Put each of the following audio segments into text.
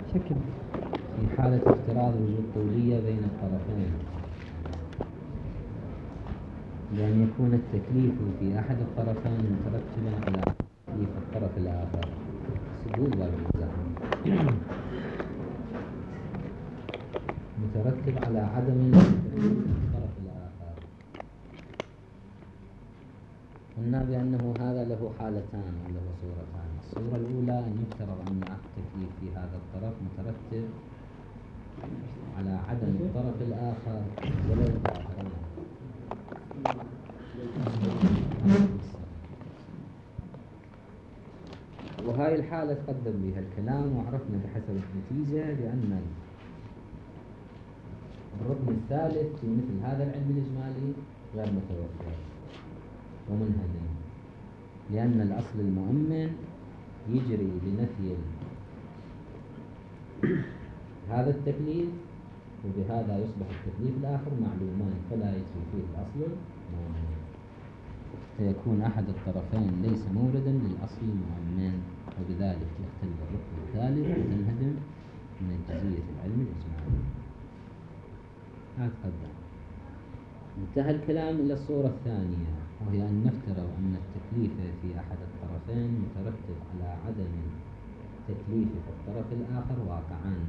شكل في حالة افتراض وجود طولية بين الطرفين، بأن يكون التكليف في أحد الطرفين مترتبا على تكليف الطرف الآخر. سجود والمزاحمة مترتب على عدم تكليف الطرف الآخر. قلنا بأنه هذا له حالتان وله صورتان. الصورة الأولى أن يفترض أن التكليف في هذا الطرف مترتب على عدم الطرف الآخر ولو ظاهرا. وهاي الحالة تقدم بها الكلام، وعرفنا بحسب النتيجة بأن الركن الثالث في مثل هذا العلم الإجمالي غير متوفر ومنهدم، لأن الأصل المؤمن يجري لنفي هذا التكليف، وبهذا يصبح التكليف الآخر معلومان فلا يجري فيه الأصل المؤمن، فيكون أحد الطرفين ليس موردا للأصل المؤمن، وبذلك يختل الركن الثالث وتنهدم من جزئية العلم الإجمالي. هذا قدم. انتهى الكلام إلى الصورة الثانية، وهي أن نفترض أن التكليف في أحد الطرفين مترتب على عدم التكليف في الطرف الآخر واقعان.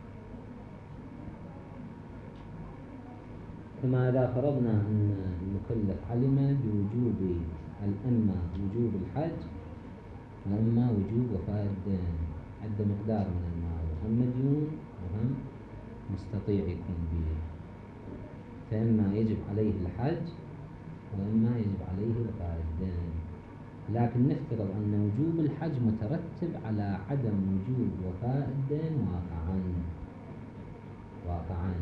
كما إذا فرضنا أن المكلف علم بوجوب الأما وجوب الحج وأما وجوب وفاء الدين، عد مقدار من المال وهم مديون وهم مستطيع يكون به، فإما يجب عليه الحج وإما يجب عليه وفاء الدين. لكن نفترض أن وجوب الحج مترتب على عدم وجوب وفاء الدين واقعان.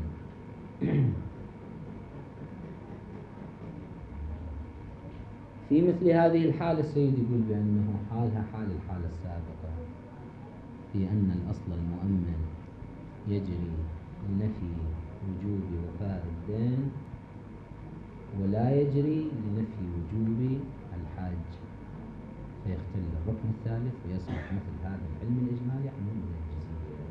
في مثل هذه الحالة السيد يقول بأنه حالها حال الحالة السابقة، في أن الأصل المؤمن يجري لنفي وجوب وفاء الدين ولا يجري لنفي وجوب الحج، فيختل الركن الثالث ويصبح مثل هذا العلم الإجمالي عمل من الجزئية.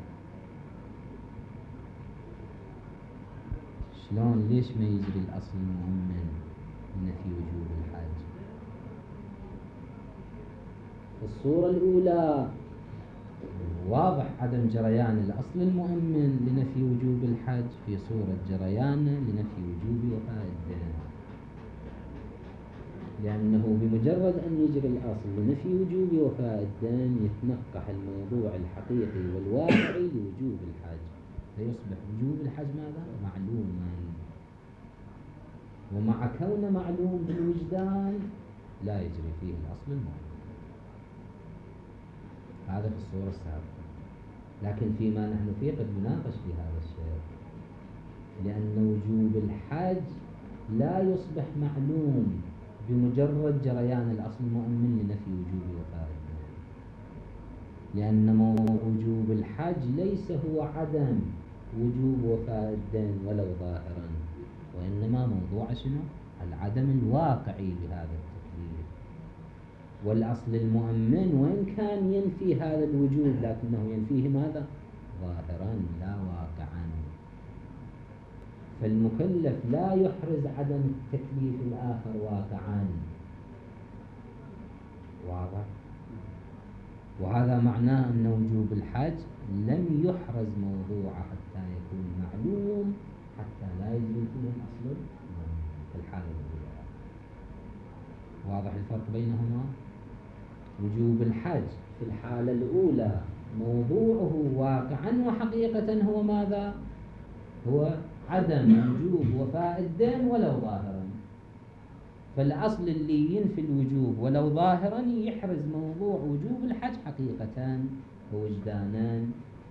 شلون ليش ما يجري الأصل المؤمن لنفي وجوب الحج؟ الصورة الأولى واضح عدم جريان الأصل المؤمن لنفي وجوب الحج في صورة جريانه لنفي وجوب وفاء الدين، لأنه بمجرد أن يجري الأصل لنفي وجوب وفاء الدين يتنقح الموضوع الحقيقي والواقعي لوجوب الحج، فيصبح وجوب الحج ماذا؟ معلوما، ومع كونه معلوم بالوجدان لا يجري فيه الأصل المؤمن. هذا في الصورة السابقة. لكن فيما نحن فيه قد نناقش في هذا الشيء، لأن وجوب الحج لا يصبح معلوم بمجرد جريان الأصل المؤمن لنفي وجوب وفاء الدين، لأن وجوب الحج ليس هو عدم وجوب وفاء الدين ولو ظاهرا، وإنما موضوع شنو؟ العدم الواقعي لهذا التكليف. والأصل المؤمن وإن كان ينفي هذا الوجوب لكنه ينفيه ماذا؟ ظاهرا لا واقعا. فالمكلف لا يحرز عدم التكليف الآخر واقعا. واضح؟ وهذا معناه أن وجوب الحج لم يحرز موضوعه حتى يكون معلوم حتى لا يجري فيه الأصل في الحالة الأولى. واضح الفرق بينهما؟ وجوب الحج في الحالة الأولى موضوعه واقعا وحقيقة هو ماذا؟ هو عدم وجوب وفاء الدين ولو ظاهرا. فالأصل اللي ينفي الوجوب ولو ظاهرا يحرز موضوع وجوب الحج حقيقة ووجدانا،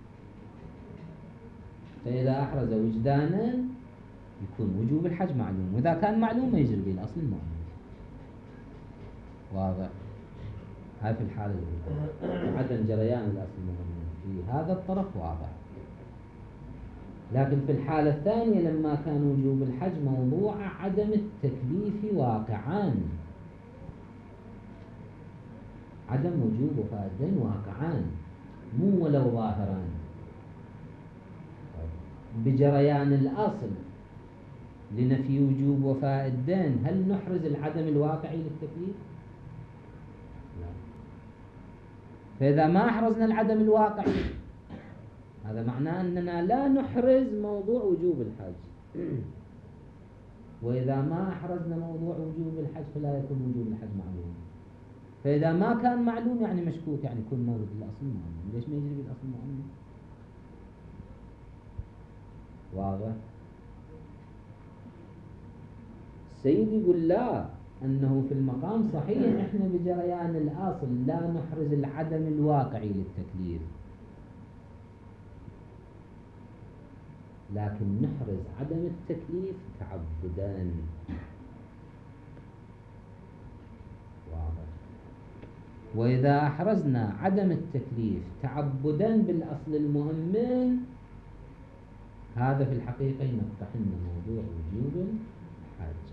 فإذا أحرز وجدانا يكون وجوب الحج معلوم، وإذا كان معلوم ما يجري به الأصل المؤمن. واضح؟ هاي في الحالة الأولى عدم جريان الأصل المؤمن في هذا الطرف واضح. لكن في الحالة الثانية لما كان وجوب الحج موضوع عدم التكليف واقعان، عدم وجوب وفاء الدين واقعان مو ولو ظاهران، بجريان الأصل لنفي وجوب وفاء الدين، هل نحرز العدم الواقعي للتكليف؟ لا. فإذا ما أحرزنا العدم الواقعي هذا معناه أننا لا نحرز موضوع وجوب الحج. وإذا ما أحرزنا موضوع وجوب الحج فلا يكون وجوب الحج معلوم. فإذا ما كان معلوم يعني مشكوك، يعني يكون مورد الأصل مؤمن. ليش ما يجري بالأصل مؤمن؟ واضح؟ السيد يقول لا، أنه في المقام صحيح إحنا بجريان الأصل لا نحرز العدم الواقعي للتكليف، لكن نحرز عدم التكليف تعبداً. واضح؟ وإذا أحرزنا عدم التكليف تعبداً بالأصل المؤمن، هذا في الحقيقة ينقحن موضوع وجوب الحج.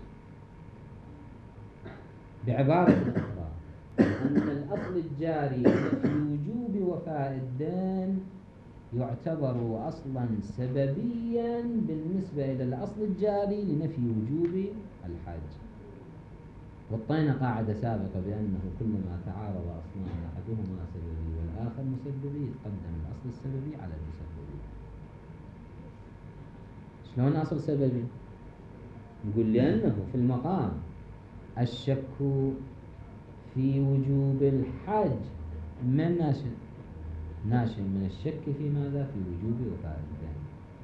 بعبارة أخرى، أن الأصل الجاري في وجوب وفاء الدين يعتبر أصلا سببيا بالنسبة إلى الأصل الجاري لنفي وجوب الحج. وطينا قاعدة سابقة بأنه كلما تعارض أصلان أحدهما سببي والآخر مسببي يتقدم الأصل السببي على المسببي. شلون أصل سببي؟ نقول لأنه في المقام الشك في وجوب الحج من ناشئ من الشك في ماذا؟ في وجوب وفاء الدين.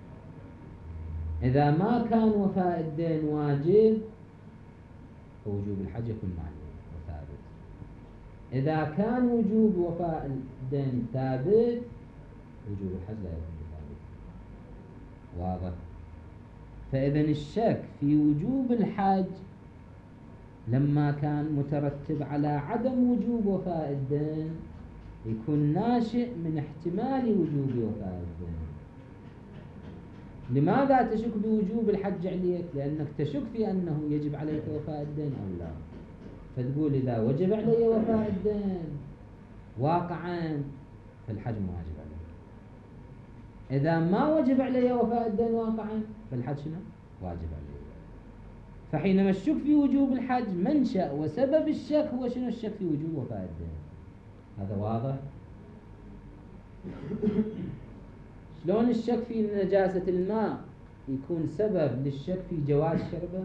إذا ما كان وفاء الدين واجب فوجوب الحج يكون معلوم وثابت. إذا كان وجوب وفاء الدين ثابت وجوب الحج لا يكون ثابت. واضح؟ فإذا الشك في وجوب الحج لما كان مترتب على عدم وجوب وفاء الدين يكون ناشئ من احتمال وجوب وفاء الدين. لماذا تشك بوجوب الحج عليك؟ لأنك تشك في أنه يجب عليك وفاء الدين أو لا. فتقول إذا وجب علي وفاء الدين واقعا فالحج واجب علي. إذا ما وجب علي وفاء الدين واقعا فالحج شنو؟ واجب علي. فحينما الشك في وجوب الحج منشأ وسبب الشك هو شنو؟ الشك في وجوب وفاء الدين. هذا واضح؟ شلون الشك في نجاسة الماء يكون سبب للشك في جواز شربه؟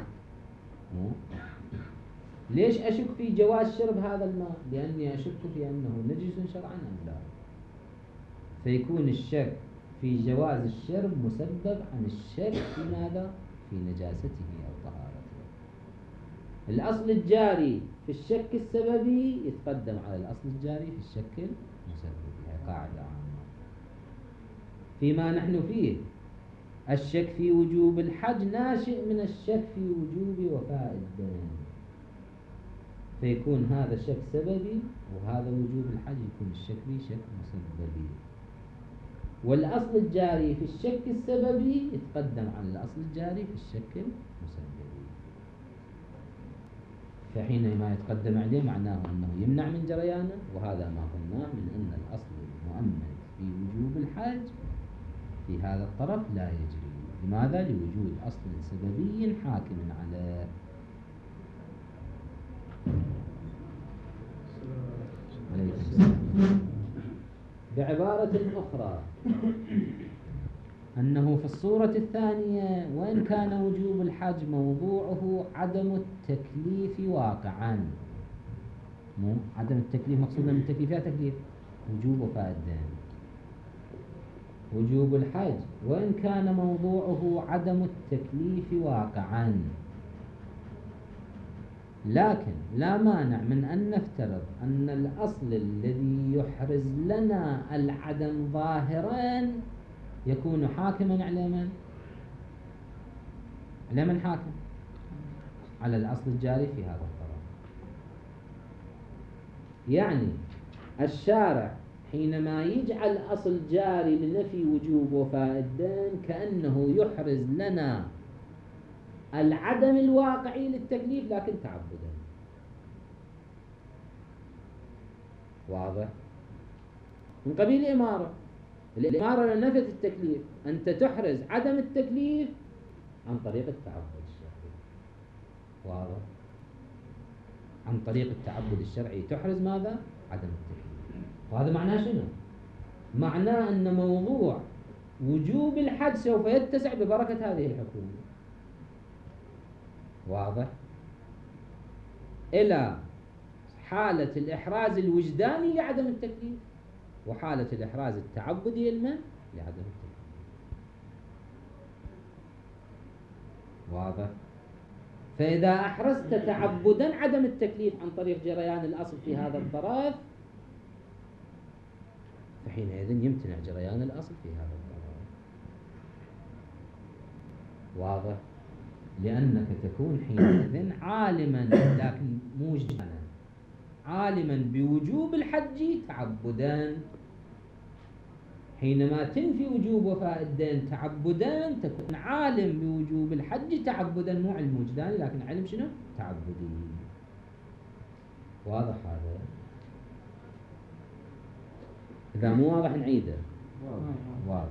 ليش أشك في جواز شرب هذا الماء؟ لأني أشك في أنه نجس شرعا أم لا. فيكون الشك في جواز الشرب مسبب عن الشك في ماذا؟ في نجاسته أو طهارته. الأصل الجاري في الشك السببي يتقدم على الأصل الجاري في الشك المسببي. هي قاعدة عامة. فيما نحن فيه الشك في وجوب الحج ناشئ من الشك في وجوب وفاء الدين، فيكون هذا الشك سببي وهذا وجوب الحج يكون الشك فيه شك مسببي. والأصل الجاري في الشك السببي يتقدم على الأصل الجاري في الشك المسببي. فحينما يتقدم عليه معناه أنه يمنع من جريانه، وهذا ما قلناه من أن الأصل المؤمن في وجوب الحج في هذا الطرف لا يجري. لماذا؟ لوجود أصل سببي حاكم عليه. بعبارة أخرى أنه في الصورة الثانية وإن كان وجوب الحج موضوعه عدم التكليف واقعا، مو عدم التكليف مقصودا من التكليف يا تكليف وجوب وفاء الدين. وجوب الحج وإن كان موضوعه عدم التكليف واقعا، لكن لا مانع من أن نفترض أن الأصل الذي يحرز لنا العدم ظاهرا يكون حاكما على من؟ على من حاكم؟ على الأصل الجاري في هذا الطرف. يعني الشارع حينما يجعل أصل جاري لنفي وجوب وفاء الدين كأنه يحرز لنا العدم الواقعي للتكليف لكن تعبدا. واضح؟ من قبيل إمارة. الإمارة لنفت التكليف، أنت تحرز عدم التكليف عن طريق التعبد الشرعي. واضح؟ عن طريق التعبد الشرعي تحرز ماذا؟ عدم التكليف. وهذا معناه شنو؟ معناه أن موضوع وجوب الحج سوف يتسع ببركة هذه الحكومة. واضح؟ إلى حالة الإحراز الوجداني لعدم التكليف، وحالة الإحراز التعبدي لعدم التكليف. واضح؟ فإذا أحرزت تعبدا عدم التكليف عن طريق جريان الأصل في هذا الطرف، فحينئذ يمتنع جريان الأصل في هذا الطرف. واضح؟ لأنك تكون حينئذ عالما، لكن موجبا، عالما بوجوب الحج تعبدا. حينما تنفي وجوب وفاء الدين تعبدا تكون عالم بوجوب الحج تعبدا، مو علم وجداني لكن علم شنو؟ تعبدي. واضح هذا؟ إذا مو واضح نعيده. واضح.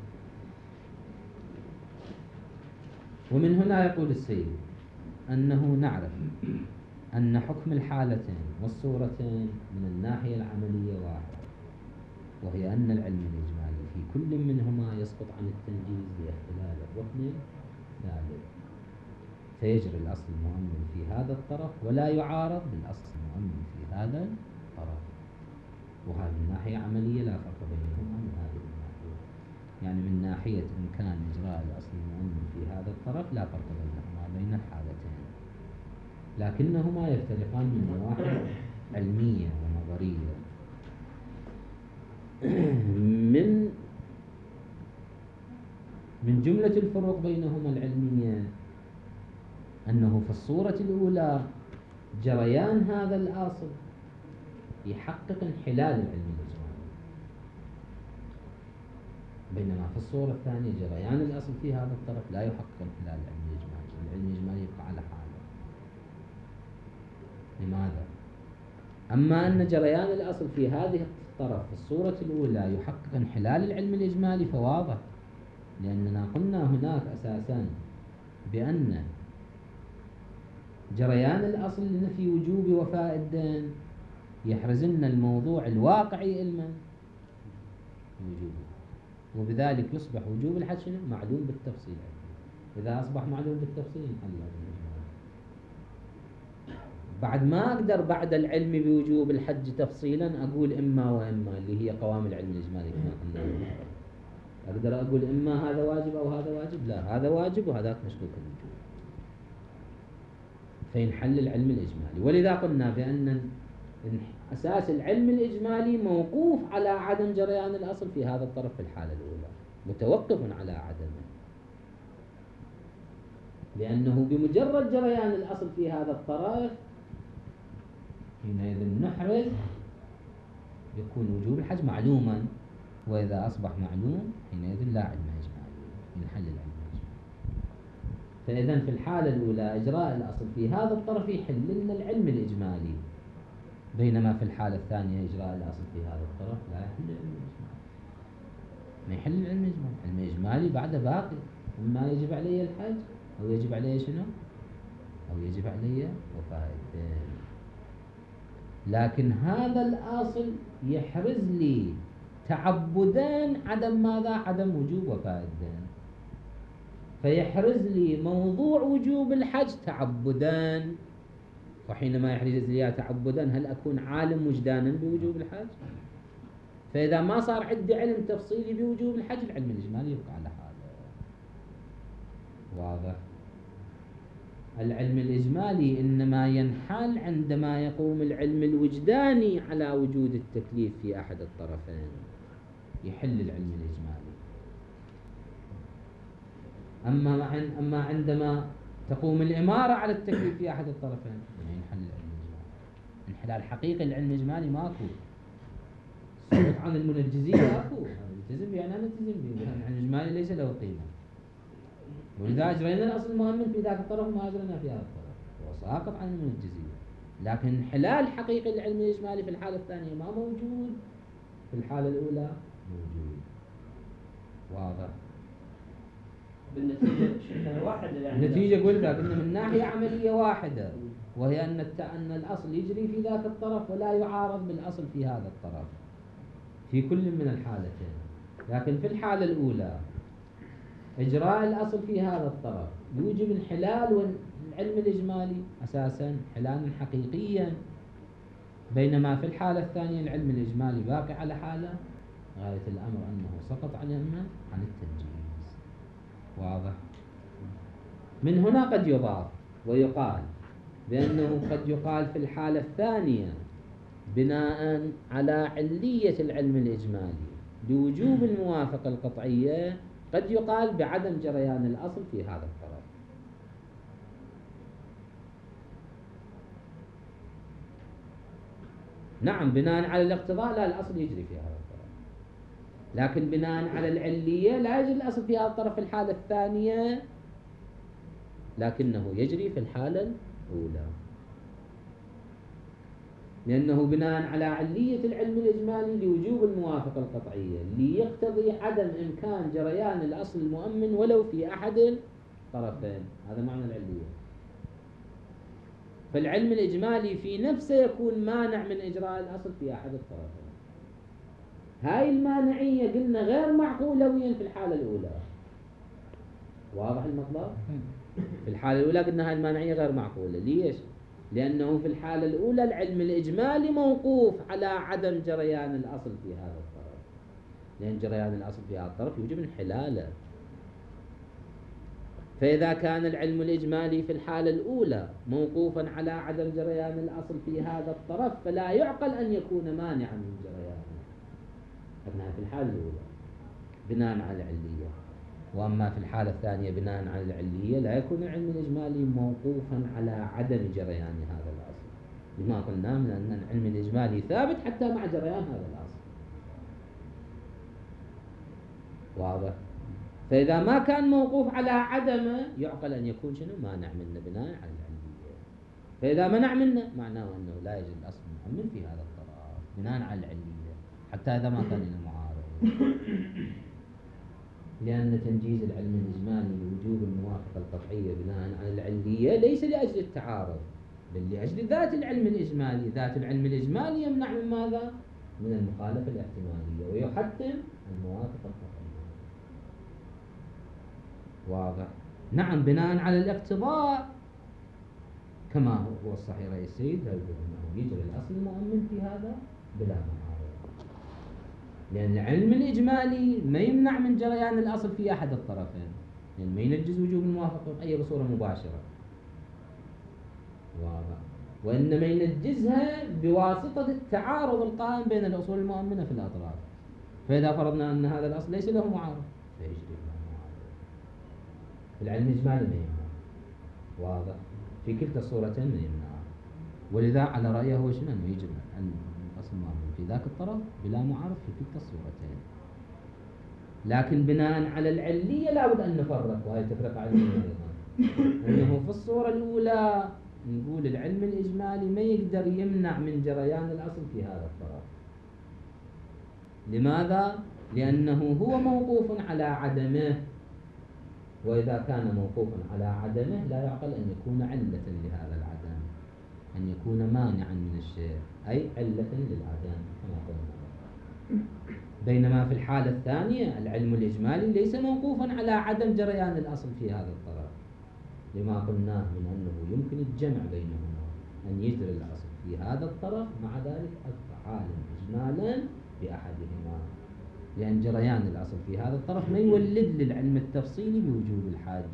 ومن هنا يقول السيد أنه نعرف أن حكم الحالتين والصورتين من الناحية العملية واحد، وهي أن العلم الإجمالي في كل منهما يسقط عن التنجيز لاختلال الركن الثالث، فيجري الأصل المؤمن في هذا الطرف ولا يعارض بالأصل المؤمن في هذا الطرف. وهذه من ناحية عملية لا فرق بينهما من هذه الناحية، يعني من ناحية إمكان إجراء الأصل المؤمن في هذا الطرف لا فرق بينهما بين الحالتين، لكنهما يفترقان من نواحي علمية ونظرية. من جملة الفروق بينهما العلمية أنه في الصورة الأولى جريان هذا الأصل يحقق انحلال العلم الإجمالي، بينما في الصورة الثانية جريان الأصل في هذا الطرف لا يحقق انحلال العلم الإجمالي، العلم الإجمالي يبقى على حاله. لماذا؟ أما أن جريان الأصل في هذه الطرف في الصورة الأولى يحقق انحلال العلم الإجمالي فواضح، لأننا قلنا هناك أساساً بأن جريان الأصل لنفي وجوب وفاء الدين يحرزن الموضوع الواقعي علما وجوبه، وبذلك يصبح وجوب الحج معلوم بالتفصيل. إذا أصبح معلوم بالتفصيل انحل العلم الإجمالي. بعد ما أقدر بعد العلم بوجوب الحج تفصيلا أقول إما وإما، اللي هي قوام العلم الإجمالي كما قلنا. أقدر أقول إما هذا واجب أو هذا واجب، لا هذا واجب وهذاك مشكوك الوجوب، فينحل العلم الإجمالي. ولذا قلنا بأن أساس العلم الإجمالي موقوف على عدم جريان الأصل في هذا الطرف في الحالة الأولى، متوقف على عدمه، لأنه بمجرد جريان الأصل في هذا الطرف حينئذ نحرز يكون وجوب الحج معلوما، وإذا أصبح معلوم حينئذ لا علم إجمالي، ينحل العلم الإجمالي. فإذا في الحالة الأولى إجراء الأصل في هذا الطرف يحل لنا العلم الإجمالي، بينما في الحالة الثانية إجراء الأصل في هذا الطرف لا يحل العلم الإجمالي، ما يحل العلم الإجمالي. العلم الإجمالي بعد باقي، إما يجب علي الحج أو يجب علي شنو؟ أو يجب علي وفاء الدين. لكن هذا الأصل يحرز لي تعبدان عدم ماذا؟ عدم وجوب وفاء الدين، فيحرز لي موضوع وجوب الحج تعبدان، وحينما يحرز لي تعبدان هل أكون عالم وجدانا بوجوب الحج؟ فإذا ما صار عندي علم تفصيلي بوجوب الحج العلم الإجمالي يبقى على حاله. واضح؟ العلم الإجمالي إنما ينحل عندما يقوم العلم الوجداني على وجود التكليف في أحد الطرفين، يحل العلم الإجمالي. أما عندما تقوم الإمارة على التكليف في أحد الطرفين ينحل العلم الإجمالي. انحلال حقيقي العلم الإجمالي ماكو، سقط عن المنجزية أكو، نلتزم به أنا نلتزم به، العلم الإجمالي ليس له قيمة، ولذا أجرينا الأصل المؤمن في ذاك الطرف وما أجرينا في هذا الطرف، هو ساقط عن المنجزية. لكن انحلال حقيقي العلم الإجمالي في الحالة الثانية ما موجود، في الحالة الأولى موجود. واضح. بالنتيجة شكلها واحدة يعني. النتيجة قلت لك إنه من ناحية عملية واحدة، وهي أن الأصل يجري في ذاك الطرف ولا يعارض بالأصل في هذا الطرف في كل من الحالتين. لكن في الحالة الأولى إجراء الأصل في هذا الطرف يوجب انحلال والعلم الإجمالي أساسا انحلالا حقيقيا، بينما في الحالة الثانية العلم الإجمالي باقي على حاله، غاية الأمر أنه سقط عنه عن التنجيز. واضح؟ من هنا قد يضاف ويقال بأنه قد يقال في الحالة الثانية بناء على علية العلم الإجمالي لوجوب الموافقة القطعية، قد يقال بعدم جريان الأصل في هذا الطرف. نعم، بناء على الاقتضاء لا، الأصل يجري في هذا الطرف، لكن بناء على العلية لا يجري الأصل في هذا الطرف في الحالة الثانية، لكنه يجري في الحالة الأولى، لأنه بناء على علية العلم الإجمالي لوجوب الموافقة القطعية ليقتضي عدم إمكان جريان الأصل المؤمن ولو في أحد الطرفين. هذا معنى العلية. فالعلم الإجمالي في نفسه يكون مانع من إجراء الأصل في أحد الطرفين. هاي المانعية قلنا غير معقولة وين في الحالة الأولى. واضح المطلب؟ في الحالة الأولى قلنا هاي المانعية غير معقولة. ليش؟ لأنه في الحالة الأولى العلم الإجمالي موقوف على عدم جريان الأصل في هذا الطرف، لأن جريان الأصل في هذا الطرف يوجب انحلاله. فإذا كان العلم الإجمالي في الحالة الأولى موقوفا على عدم جريان الأصل في هذا الطرف، فلا يعقل أن يكون مانعا من جريانه. أنها في الحالة الأولى بناء على العلية، وأما في الحالة الثانية بناء على العلية لا يكون العلم الإجمالي موقوفا على عدم جريان هذا الأصل، لما قلنا من أن العلم الإجمالي ثابت حتى مع جريان هذا الأصل. واضح؟ فإذا ما كان موقوف على عدمه يعقل أن يكون شنو؟ مانع منه بناء على العلية. فإذا منع منه معناه أنه لا يجوز الأصل المؤمن في هذا الطرف بناء على العلية، حتى إذا ما كان المعارض. لأن تنجيز العلم الإجمالي لوجوب الموافقة القطعية بناء على العلية ليس لأجل التعارض، بل لأجل ذات العلم الإجمالي. ذات العلم الإجمالي يمنع من ماذا؟ من المخالفة الاحتمالية ويحتم الموافقة القطعية. واضح؟ نعم، بناء على الاقتضاء كما هو الصحيح رأي السيد، لا يجوز أنه يجري الأصل المؤمن في هذا بلا معارض، لأن العلم الإجمالي ما يمنع من جريان الأصل في أحد الطرفين، لأن ما ينجز وجوب الموافقة القطعية بصورة مباشرة. واضح؟ وإنما ينجزها بواسطة التعارض القائم بين الأصول المؤمنة في الأطراف. فإذا فرضنا أن هذا الأصل ليس له معارض فيجري له معارض. العلم الإجمالي ما يمنع. واضح؟ في كلتا الصورتين ما يمنع. ولذا على رأيه هو شنو؟ أنه يجري الأصل المؤمن في ذاك الطرف بلا معارض في كلتا الصورتين. لكن بناء على العلية لابد أن نفرق، وهي تفرق علمية أيضا، أنه في الصورة الأولى نقول العلم الإجمالي ما يقدر يمنع من جريان الأصل في هذا الطرف. لماذا؟ لأنه هو موقوف على عدمه، وإذا كان موقوفا على عدمه لا يعقل أن يكون علة لهذا العدم، أن يكون مانعا من الشيء، أي علة للعدم كما قلنا. بينما في الحالة الثانية العلم الإجمالي ليس موقوفا على عدم جريان الأصل في هذا الطرف، لما قلناه من أنه يمكن الجمع بينهما، أن يجري الأصل في هذا الطرف مع ذلك أفعال إجمالا بأحدهما، لأن جريان الأصل في هذا الطرف ما يولد للعلم التفصيلي بوجوب الحاج.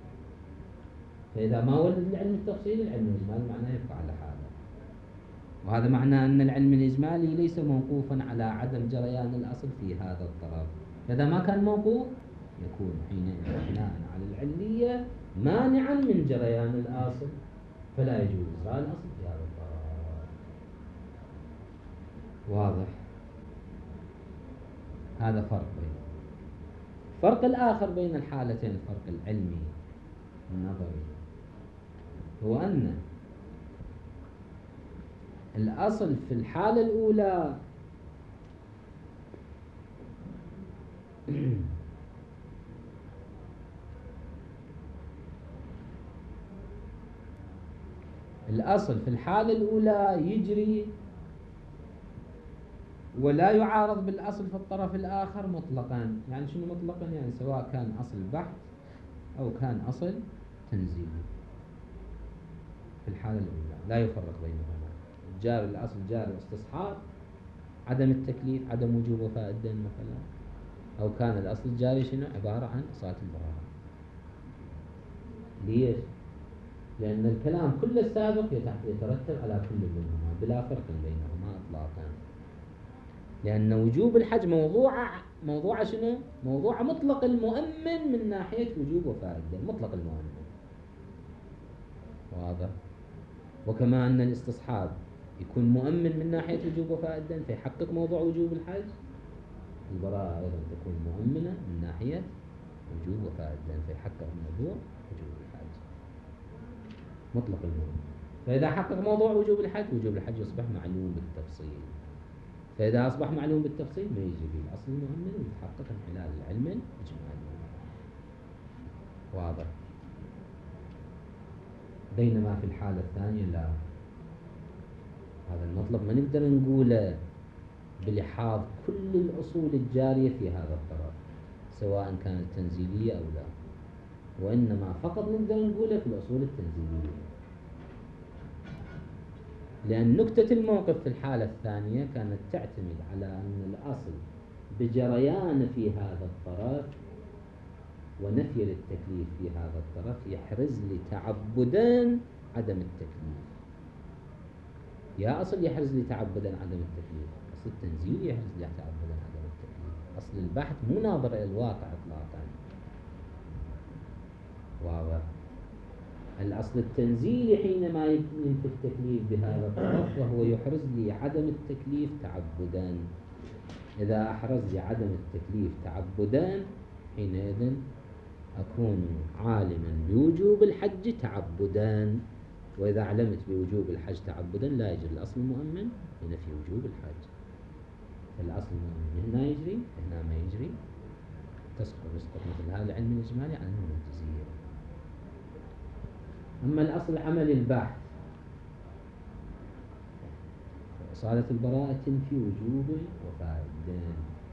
فإذا ما ولد العلم التفصيلي العلم الإجمالي معناه يبقى على حاله. وهذا معناه أن العلم الإجمالي ليس موقوفا على عدم جريان الأصل في هذا الطرف. إذا ما كان موقوف يكون حينئذ بناء على العلية مانعا من جريان الأصل، فلا يجوز إجراء الأصل في هذا الطرف. واضح؟ هذا فرق بين الفرق الآخر بين الحالتين، الفرق العلمي النظري، هو أن الأصل في الحالة الأولى الأصل في الحالة الأولى يجري ولا يعارض بالأصل في الطرف الآخر مطلقا. يعني شنو مطلقا؟ يعني سواء كان أصل بحث أو كان أصل تنزيلي. في الحالة الأولى لا يفرق بينهما. جار الأصل جار الاستصحاب عدم التكليف، عدم وجوب وفاء الدين مثلا، أو كان الأصل الجاري شنو؟ عبارة عن إصالة البراءة. ليش؟ لأن الكلام كل السابق يترتب على كل منهما بلا فرق بينهما إطلاقا. لأن وجوب الحج موضوع شنو؟ موضوع مطلق المؤمن من ناحية وجوب وفاء الدين، مطلق المؤمن. واضح؟ وكما أن الاستصحاب يكون مؤمن من ناحية وجوب وفاء الدين فيحقق موضوع وجوب الحج، البراءة أيضا تكون مؤمنة من ناحية وجوب وفاء الدين فيحقق موضوع وجوب الحج، مطلق المؤمن. فإذا حقق موضوع وجوب الحج يصبح معلوم بالتفصيل. فإذا أصبح معلوم بالتفصيل ما يجي به الأصل المؤمن ويتحقق انحلال العلم الإجمالي. واضح؟ بينما في الحالة الثانية لا، هذا المطلب ما نقدر نقوله بلحاظ كل الأصول الجارية في هذا الطرف سواء كانت تنزيلية أو لا، وإنما فقط نقدر نقوله في الأصول التنزيلية. لأن نكتة الموقف في الحالة الثانية كانت تعتمد على أن الأصل بجريان في هذا الطرف ونفي للتكليف في هذا الطرف يحرز لي تعبدا عدم التكليف. يا أصل يحرز لي تعبدا عدم التكليف، أصل التنزيل يحرز لي تعبدا عدم التكليف. أصل البحث مو ناظر إلى الواقع إطلاقا. واضح؟ الأصل التنزيلي حينما ينفي التكليف بهذا الطرف وهو يحرز لي عدم التكليف تعبدا. إذا أحرز لي عدم التكليف تعبدا حينئذ أكون عالما بوجوب الحج تعبدا، وإذا علمت بوجوب الحج تعبدا لا يجري الأصل المؤمن لنفي وجوب الحج. فالأصل المؤمن هنا يجري هنا ما يجري، يسقط مثل هذا العلم الإجمالي عن المنتزية. أما الأصل العملي البحث إصالة البراءة تنفي وجوب وفاء الدين.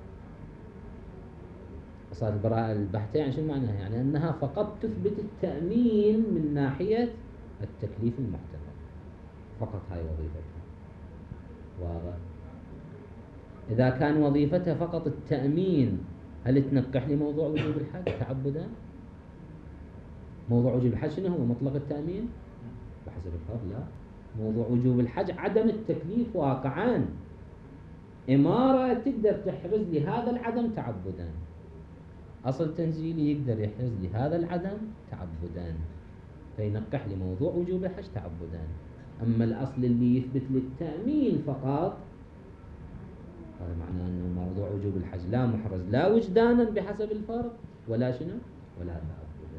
إصالة البراءة البحثية يعني شو معناها؟ يعني أنها فقط تثبت التأمين من ناحية التكليف المحتمل، فقط هاي وظيفتها. واضح؟ إذا كان وظيفتها فقط التأمين هل تنقح لي موضوع وجوب الحج تعبدا؟ موضوع وجوب الحج شنو هو؟ مطلق التأمين بحسب الفرض؟ لا، موضوع وجوب الحج عدم التكليف واقعا. إمارة تقدر تحرز لي هذا العدم تعبدا، أصل تنزيلي يقدر يحرز لي هذا العدم تعبدا فينقح لي موضوع وجوب الحج تعبدا. أما الأصل اللي يثبت لي التأمين فقط هذا معناه أنه موضوع وجوب الحج لا محرز لا وجدانا بحسب الفرض ولا شنو ولا تعبدا.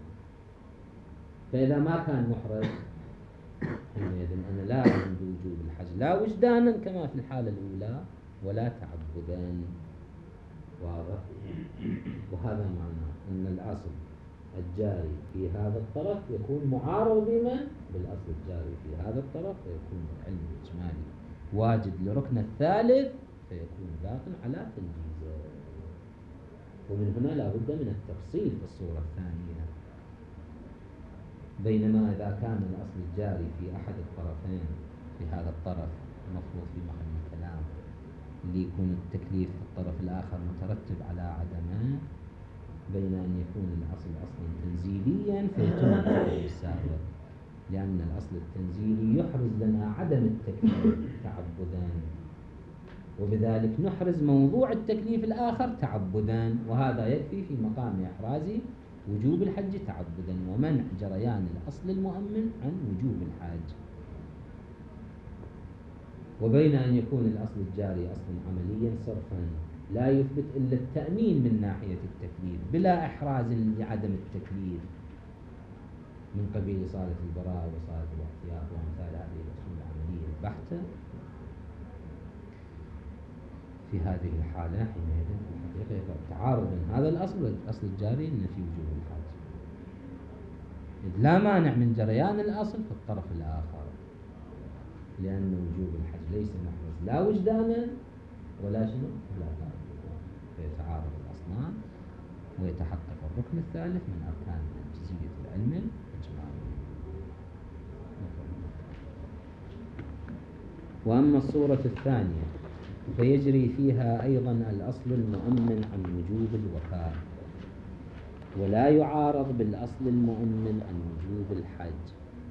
فإذا ما كان محرز حينئذ أنا لا أعلم بوجوب الحج لا وجدانا كما في الحالة الأولى ولا تعبدا. واضح؟ وهذا معناه أن الأصل الجاري في هذا الطرف يكون معارض بمن؟ بالأصل الجاري في هذا الطرف، فيكون العلم الإجمالي واجد لركن الثالث فيكون داخل على تنجيزه. ومن هنا لا بد من التفصيل في الصورة الثانية. بينما إذا كان الأصل الجاري في أحد الطرفين في هذا الطرف المفروض في محل الكلام اللي يكون التكليف في الطرف الآخر مترتب على عدمه، بين أن يكون الأصل أصلا تنزيليا فيتم التكليف السابق، لأن الأصل التنزيلي يحرز لنا عدم التكليف تعبدا، وبذلك نحرز موضوع التكليف الآخر تعبدا، وهذا يكفي في مقام إحراز وجوب الحج تعبدا ومنع جريان الأصل المؤمن عن وجوب الحج. وبين أن يكون الأصل الجاري أصلا عمليا صرفا لا يثبت إلا التأمين من ناحية التكليف بلا إحراز لعدم التكليف من قبيل إصالة البراءة وإصالة الاحتياط وأمثال هذه الأصول العملية البحتة. في هذه الحالة حينئذ الحقيقة يقع تعارض بين هذا الأصل والأصل الجاري لنفي وجوب الحج. لا مانع من جريان الأصل في الطرف الآخر، لأن وجوب الحج ليس محرز لا وجدانا ولا شنو ولا تعبدا، فيتعارض الأصلان ويتحقق الركن الثالث من أركان جزئية العلم الإجمالي. وأما الصورة الثانية فيجري فيها أيضا الأصل المؤمن عن وجوب الوفاء، ولا يعارض بالأصل المؤمن عن وجوب الحج،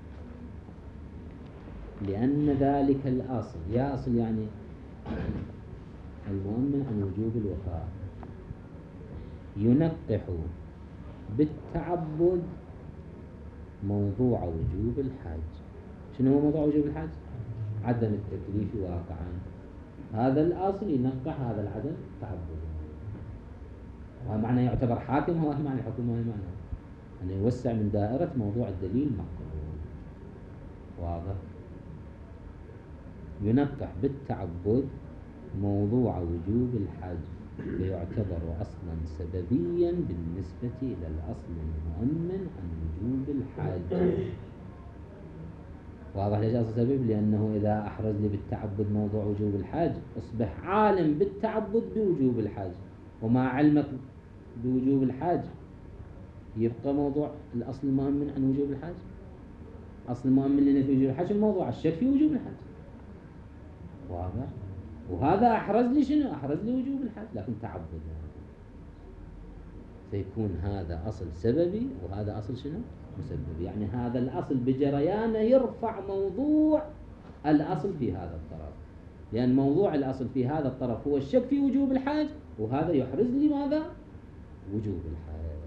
لأن ذلك الأصل يا أصل يعني المؤمن عن وجوب الوفاء ينقح بالتعبد موضوع وجوب الحج. شنو هو موضوع وجوب الحج؟ عدم التكليف واقعا. هذا الأصل ينقح هذا العدم تعبدا، ومعنى يعتبر حاكم. هو معنى الحكم، هو معنى أن يوسع من دائرة موضوع الدليل مقبول. واضح؟ ينقح بالتعبد موضوع وجوب الحج ليعتبر أصلا سببيا بالنسبة إلى الأصل المؤمن عن وجوب الحج. واضح ليش أصل سبب؟ لأنه إذا أحرز لي بالتعبد موضوع وجوب الحج أصبح عالم بالتعبد بوجوب الحج، وما علمك بوجوب الحج يبقى موضوع الأصل المؤمن عن وجوب الحج. أصل المؤمن لنفي وجوب الحج الموضوع الشك في وجوب الحج. واضح؟ وهذا أحرز لي شنو؟ أحرز لي وجوب الحج لكن تعبد، فيكون هذا أصل سببي وهذا أصل شنو؟ مسبب. يعني هذا الأصل بجريانه يرفع موضوع الأصل في هذا الطرف، لأن موضوع الأصل في هذا الطرف هو الشك في وجوب الحج، وهذا يحرز لي ماذا؟ وجوب الحج.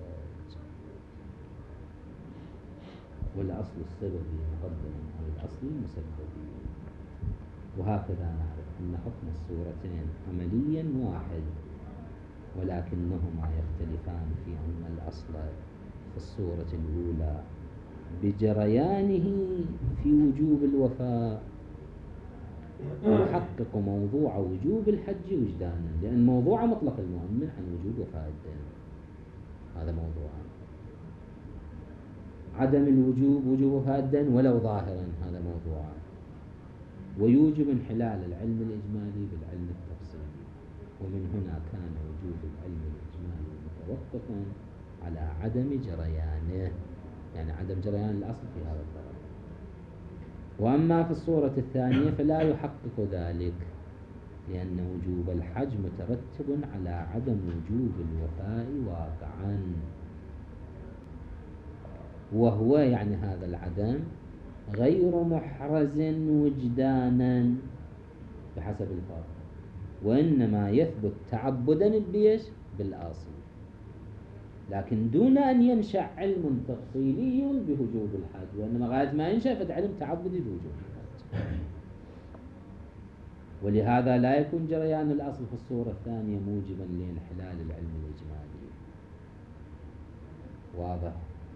والأصل السببي مقدم على الأصل المسببي. وهكذا نعرف أن حكم الصورتين عمليا واحد، ولكنهما يختلفان في أن الأصل في الصورة الأولى بجريانه في وجوب الوفاء يحقق موضوع وجوب الحج وجدانا، لأن موضوع مطلق المؤمن عن وجوب وفاء الدين. هذا موضوع عدم الوجوب وجوب وفاء الدين ولو ظاهرا، هذا موضوع. ويوجب انحلال العلم الإجمالي بالعلم التفصيلي، ومن هنا كان وجود العلم الإجمالي متوقفا على عدم جريانه، يعني عدم جريان الأصل في هذا الطرف. وأما في الصورة الثانية فلا يحقق ذلك، لأن وجوب الحج مترتب على عدم وجوب الوفاء واقعا، وهو يعني هذا العدم غير محرز وجدانا بحسب الفرق، وإنما يثبت تعبدا بيش بالأصل، لكن دون أن ينشأ علم تفصيلي بوجوب الحج، وإنما غاية ما ينشأ فد علم تعبدي بوجوب الحج. ولهذا لا يكون جريان الأصل في الصورة الثانية موجبا لانحلال العلم الإجمالي. واضح؟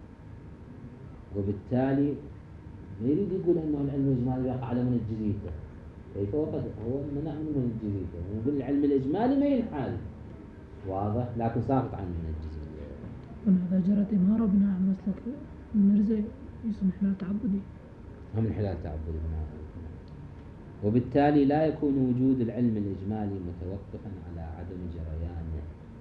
وبالتالي ما يريد يقول أنه العلم الإجمالي يقع على من الجزيته، كيف هو منع من الجزيته، ونقول العلم الإجمالي ما ينحل. واضح؟ لكن ساقط عن من الجزيته. هذا جرت إمارة بناء على مسلك المرزي يسمى انحلال تعبدي، هم انحلال تعبدي بناء. وبالتالي لا يكون وجود العلم الإجمالي متوقفا على عدم جريانه،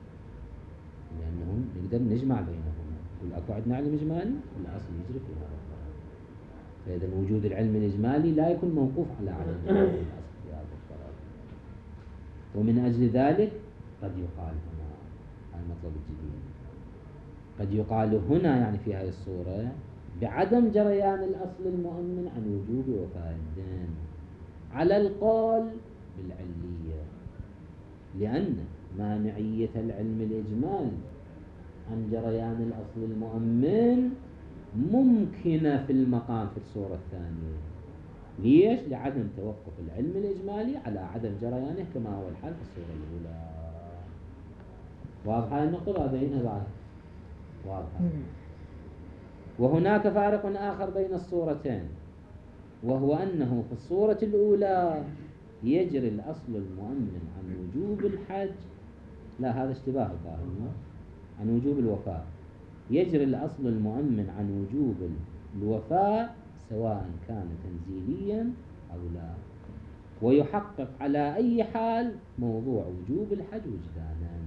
لأنهم نقدر نجمع بينهما، يقول أكو عندنا علم إجمالي والأصل يجري في هذا الطرف، فإذا وجود العلم الإجمالي لا يكون موقوف على عدم جريان الأصل في هذا الطرف. ومن أجل ذلك قد يقال هنا على المطلب الجديد، قد يقال هنا يعني في هذه الصورة بعدم جريان الأصل المؤمن عن وجوب وفاء الدين على القول بالعلية، لأن مانعية العلم الإجمالي عن جريان الأصل المؤمن ممكنة في المقام في الصورة الثانية. ليش؟ لعدم توقف العلم الإجمالي على عدم جريانه كما هو الحال في الصورة الأولى. واضحة النقطة؟ بينها بعد واضحة. وهناك فارق آخر بين الصورتين، وهو أنه في الصورة الأولى يجري الأصل المؤمن عن وجوب الحج، لا هذا اشتباه الظاهر، عن وجوب الوفاء، يجري الأصل المؤمن عن وجوب الوفاء سواء كان تنزيليا أو لا، ويحقق على أي حال موضوع وجوب الحج وجدانا.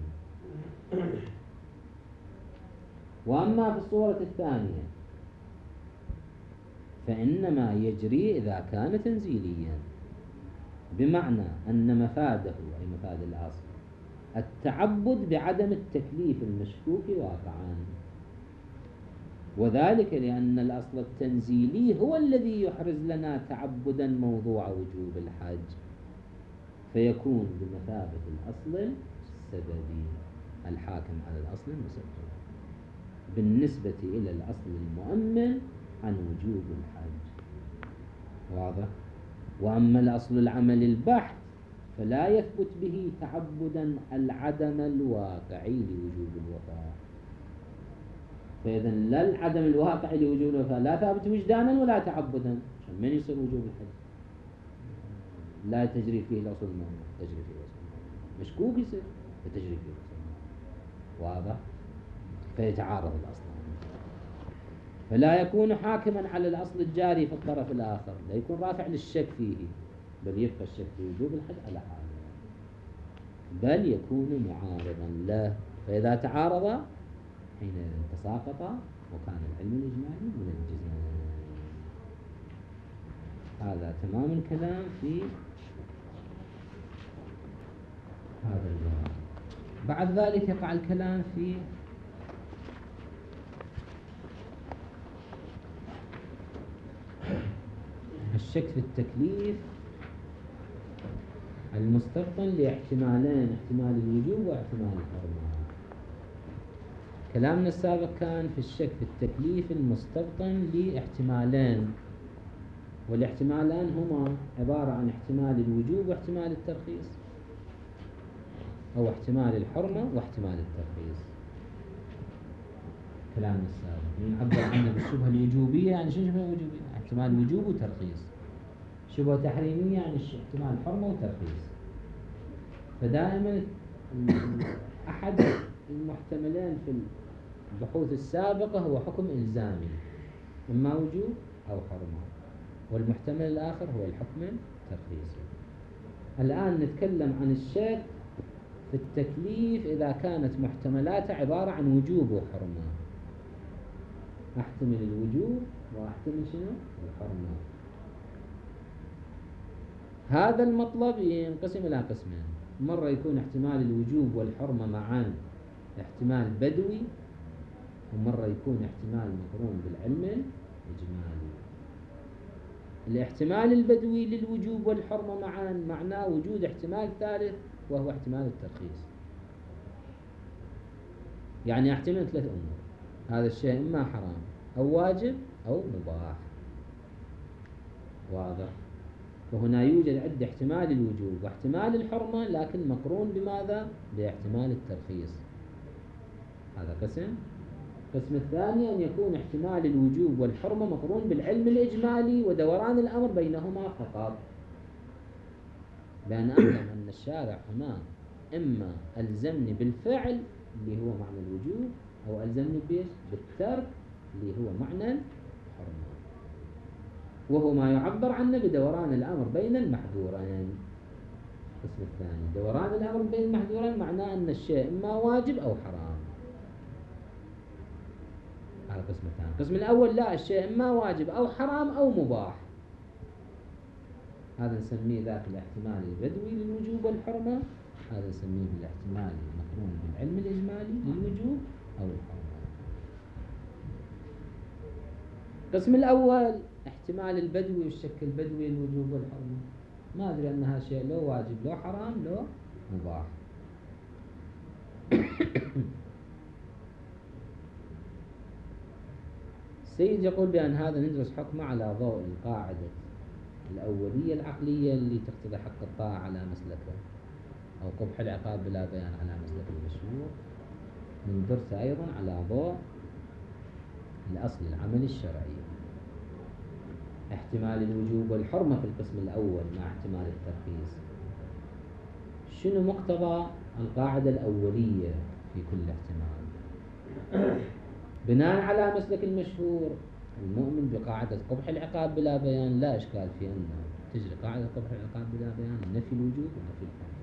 وأما في الصورة الثانية فإنما يجري إذا كان تنزيليا، بمعنى أن مفاده أي مفاد الأصل التعبد بعدم التكليف المشكوك واقعا، وذلك لأن الأصل التنزيلي هو الذي يحرز لنا تعبدا موضوع وجوب الحج، فيكون بمثابة الأصل السببي الحاكم على الأصل المسبب بالنسبة إلى الأصل المؤمن عن وجوب الحج. واضح؟ وأما الأصل العمل البحت فلا يثبت به تعبدا العدم الواقعي لوجوب الوفاء. فإذا لا العدم الواقعي لوجوب الوفاء لا ثابت وجدانا ولا تعبدا، من يصير وجوب الحج؟ لا تجري فيه الأصل المؤمن، تجري فيه الأصل المؤمن مشكوك يصير فتجري فيه الأصل المؤمن. واضح؟ فيتعارض الأصل، فلا يكون حاكما على الأصل الجاري في الطرف الآخر، لا يكون رافع للشك فيه، بل يبقى الشك في وجوب الحج على حاله، بل يكون معارضا له. فإذا تعارض حينئذ تساقط وكان العلم الإجمالي منجزا. هذا تمام الكلام في هذا الجواب. بعد ذلك يقع الكلام في الشك في التكليف المستبطن لاحتمالين، احتمال الوجوب واحتمال الحرمة. كلامنا السابق كان في الشك في التكليف المستبطن لاحتمالين، والاحتمالان هما عبارة عن احتمال الوجوب واحتمال الترخيص، أو احتمال الحرمة واحتمال الترخيص. كلامنا السابق نعبر عنه بالشبهة الوجوبية، يعني شو شبهة وجوبية؟ احتمال وجوب وترخيص. شبهة تحريمية يعني احتمال حرمة وترخيص. فدائما أحد المحتملين في البحوث السابقة هو حكم إلزامي، إما وجوب أو حرمة، والمحتمل الآخر هو الحكم الترخيصي. الآن نتكلم عن الشك في التكليف إذا كانت محتملاته عبارة عن وجوب وحرمة. أحتمل الوجوب وأحتمل شنو؟ الحرمة. هذا المطلب ينقسم إلى قسمين، مرة يكون احتمال الوجوب والحرمة معا احتمال بدوي، ومرة يكون احتمال مقرون بالعلم الإجمالي. الاحتمال البدوي للوجوب والحرمة معا معناه وجود احتمال ثالث وهو احتمال الترخيص. يعني يحتمل ثلاث أمور، هذا الشيء إما حرام أو واجب أو مباح. واضح؟ وهنا يوجد عند احتمال الوجوب واحتمال الحرمة، لكن مقرون بماذا؟ باحتمال الترخيص. هذا قسم. القسم الثاني أن يكون احتمال الوجوب والحرمة مقرون بالعلم الإجمالي ودوران الأمر بينهما فقط، بأن أعلم أن الشارع هنا إما ألزمني بالفعل اللي هو معنى الوجوب، أو ألزمني بالترك اللي هو معنى الحرمة، وهو ما يعبر عنه بدوران الأمر بين المحذورين. القسم الثاني دوران الأمر بين المحذورين معناه أن الشيء إما واجب أو حرام. هذا القسم الثاني. القسم الأول لا، الشيء إما واجب أو حرام أو مباح، هذا نسميه ذاك الاحتمال البدوي للوجوب والحرمة، هذا نسميه بالاحتمال المقرون بالعلم الإجمالي للوجوب أو الحرمة. القسم الأول احتمال البدوي والشك البدوي للوجوب والحرمة، ما أدري أن هذا شيء لو واجب لو حرام لو مباح. السيد يقول بأن هذا ندرس حكمه على ضوء القاعدة الأولية العقلية اللي تقتضي حق الطاعة على مسلكه، أو قبح العقاب بلا بيان على مسلك المشهور. ندرس أيضا على ضوء الأصل العمل الشرعي، احتمال الوجوب والحرمة في القسم الأول مع احتمال الترخيص. شنو مقتضى القاعدة الأولية في كل احتمال؟ بناء على مسلك المشهور المؤمن بقاعدة قبح العقاب بلا بيان لا إشكال في أنه تجري قاعدة قبح العقاب بلا بيان، نفي الوجوب ونفي الحرمة.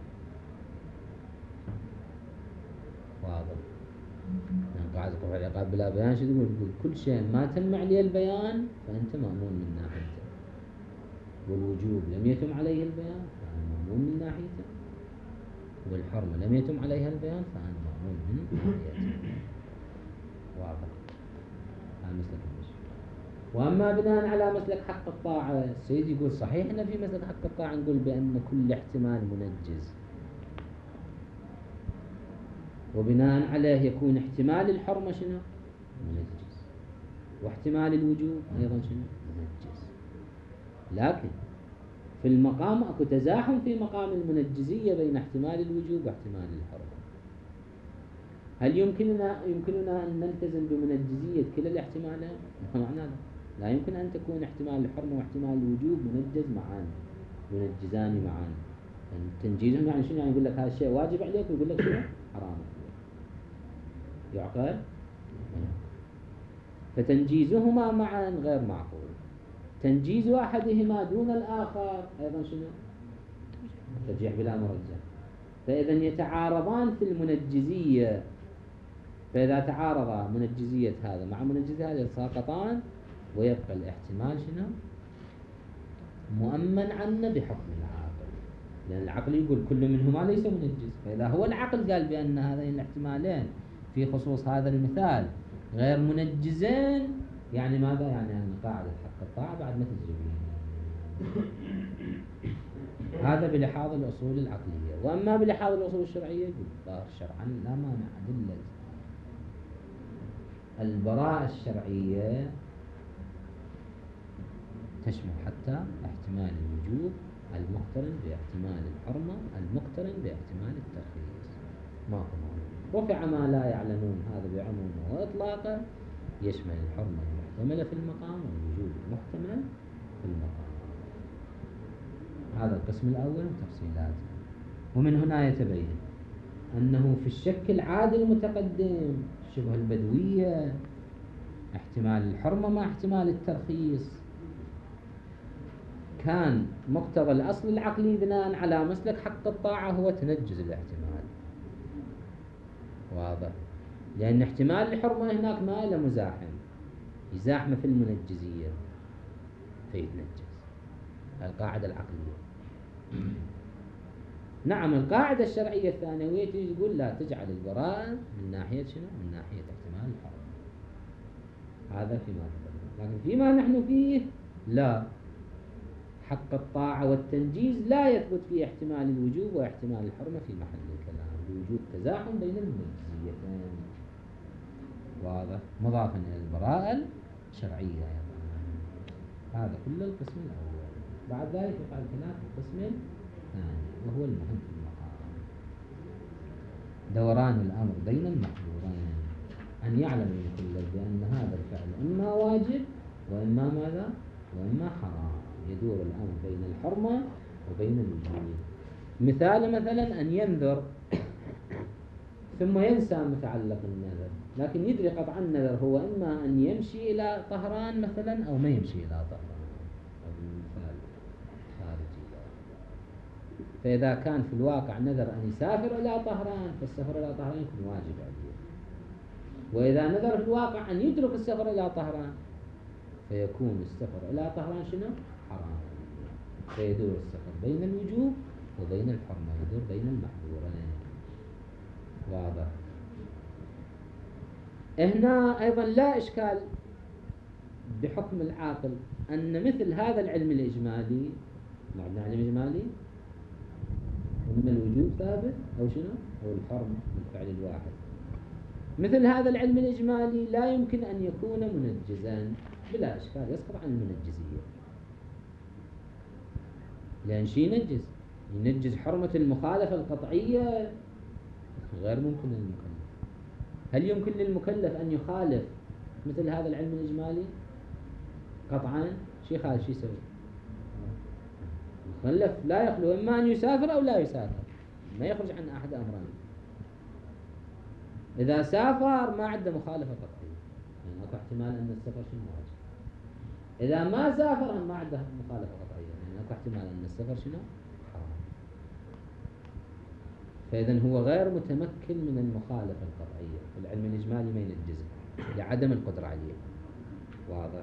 واضح؟ يعني قاعدة قبح العقاب بلا بيان شو تقول؟ كل شيء ما تم عليه البيان فأنت مأمون من ناحيته، والوجوب لم يتم عليه البيان فأنا مأمون من ناحيته، والحرمة لم يتم عليها البيان فأنا مأمون من ناحيته. واضح؟ هذا مسلك المشهور. وأما بناء على مسلك حق الطاعة، السيد يقول صحيح أن في مسلك حق الطاعة نقول بأن كل احتمال منجز، وبناء عليه يكون احتمال الحرمة شنو؟ منجز، واحتمال الوجوب أيضا شنو؟ منجز. لكن في المقام أكو تزاحم في مقام المنجزية بين احتمال الوجوب واحتمال الحرمة. هل يمكننا أن نلتزم بمنجزية كلا الاحتمالين؟ معنى لا يمكن أن تكون احتمال الحرمة واحتمال الوجوب منجز معا، منجزان معا. تنجيزهم يعني شنو؟ يعني يقول لك هذا الشيء واجب عليك ويقول لك شنو؟ حرام. يعقل؟ فتنجيزهما معا غير معقول. تنجيز أحدهما دون الآخر أيضا شنو؟ ترجيح بلا مرجح. فإذا يتعارضان في المنجزية، فإذا تعارض منجزية هذا مع منجزية هذا يتساقطان، ويبقى الاحتمال شنو؟ مؤمن عنه بحكم العاقل، لأن العقل يقول كل منهما ليس منجز. فإذا هو العقل قال بأن هذين الاحتمالين في خصوص هذا المثال غير منجزين، يعني ماذا؟ يعني أن قاعدة حق الطاعة بعد ما تجري بها. هذا بلحاظ الأصول العقلية. وأما بلحاظ الأصول الشرعية ظاهر شرعا لا مانع. أدلة البراءة الشرعية تشمل حتى احتمال الوجوب المقترن باحتمال الحرمة المقترن باحتمال الترخيص. ما هو رفع ما لا يعلمون، هذا بعمومه وإطلاقه يشمل الحرمة المحتملة في المقام والوجوب المحتمل في المقام. هذا القسم الأول تفصيلاته. ومن هنا يتبين أنه في الشك العادي المتقدم شبه البدوية احتمال الحرمة مع احتمال الترخيص كان مقتضى الأصل العقلي بناء على مسلك حق الطاعة هو تنجز الاحتمال. واضح؟ لأن احتمال الحرمة هناك ما له مزاحم، يزاحم في المنجزية فيتنجز. القاعدة العقلية. نعم القاعدة الشرعية الثانوية تقول لا، تجعل البراءة من ناحية شنو؟ من ناحية احتمال الحرمة. هذا فيما تقدم. لكن فيما نحن فيه لا، حق الطاعة والتنجيز لا يثبت فيه احتمال الوجوب واحتمال الحرمة في محل الكلام. الوجوب تزاحم بين المنجزيتين. واضح؟ مضافا إلى البراءة الشرعية. هذا كل القسم الأول. بعد ذلك يقع الكلام في القسم الثاني وهو المهم في المقام. دوران الأمر بين المحظورين، أن يعلم المكلف بأن هذا الفعل إما واجب وإما ماذا؟ وإما حرام. يدور الأمر بين الحرمة وبين الوجوب. مثال مثلا أن ينذر ثم ينسى متعلق النذر، لكن يدري قطع النذر هو إما أن يمشي إلى طهران مثلا أو ما يمشي إلى طهران. مثال خارجي. فإذا كان في الواقع نذر أن يسافر إلى طهران فالسفر إلى طهران يكون واجب عليه، وإذا نذر في الواقع أن يترك السفر إلى طهران فيكون السفر إلى طهران شنو؟ حرام. فيدور السفر بين الوجوب وبين الحرمة، يدور بين المحظورين. واضح؟ هنا أيضا لا إشكال بحكم العاقل أن مثل هذا العلم الإجمالي، معنى علم إجمالي إما الوجوب ثابت أو شنو؟ أو الحرمة بالفعل الواحد. مثل هذا العلم الإجمالي لا يمكن أن يكون منجزا بلا إشكال، يسقط عن المنجزية. لأن شيء ينجز حرمة المخالفة القطعية غير ممكن للمكلف. هل يمكن للمكلف أن يخالف مثل هذا العلم الإجمالي؟ قطعا شيء خالف، شيء يسوي؟ المكلف لا يخلو إما أن يسافر أو لا يسافر، ما يخرج عن أحد أمرين. إذا سافر ما عنده مخالفة قطعية، يعني أكو احتمال أن السفر شنو واجب. إذا ما سافر ما عنده مخالفة قطعية، يعني أكو احتمال أن السفر شنو حرام. فإذا هو غير متمكن من المخالفة القطعية، والعلم الإجمالي ما ينجزه لعدم القدرة عليه. واضح؟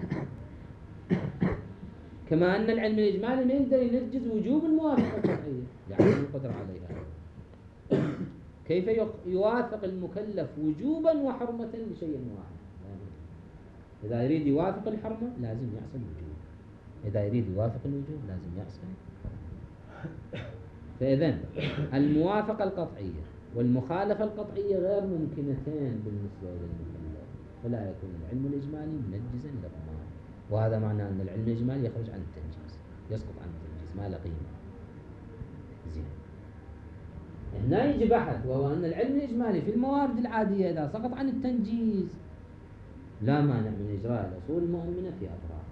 كما أن العلم الإجمالي ما يقدر ينجز وجوب الموافقة القطعية لعدم القدرة عليها. كيف يوافق المكلف وجوبا وحرمة لشيء واحد؟ إذا يريد يوافق الحرمة لازم يحصل وجوب، إذا يريد يوافق الوجوب لازم يحصل حرمة. فإذن الموافقة القطعية والمخالفة القطعية غير ممكنتين بالنسبة للمكلف، فلا يكون العلم الإجمالي منجزا لهما. وهذا معناه أن العلم الإجمالي يخرج عن التنجيز، يسقط عن التنجيز، ما له قيمة. زين، هنا يجي بحث، وهو أن العلم الإجمالي في الموارد العادية إذا سقط عن التنجيز لا مانع من إجراء الأصول المؤمنة في أطراف،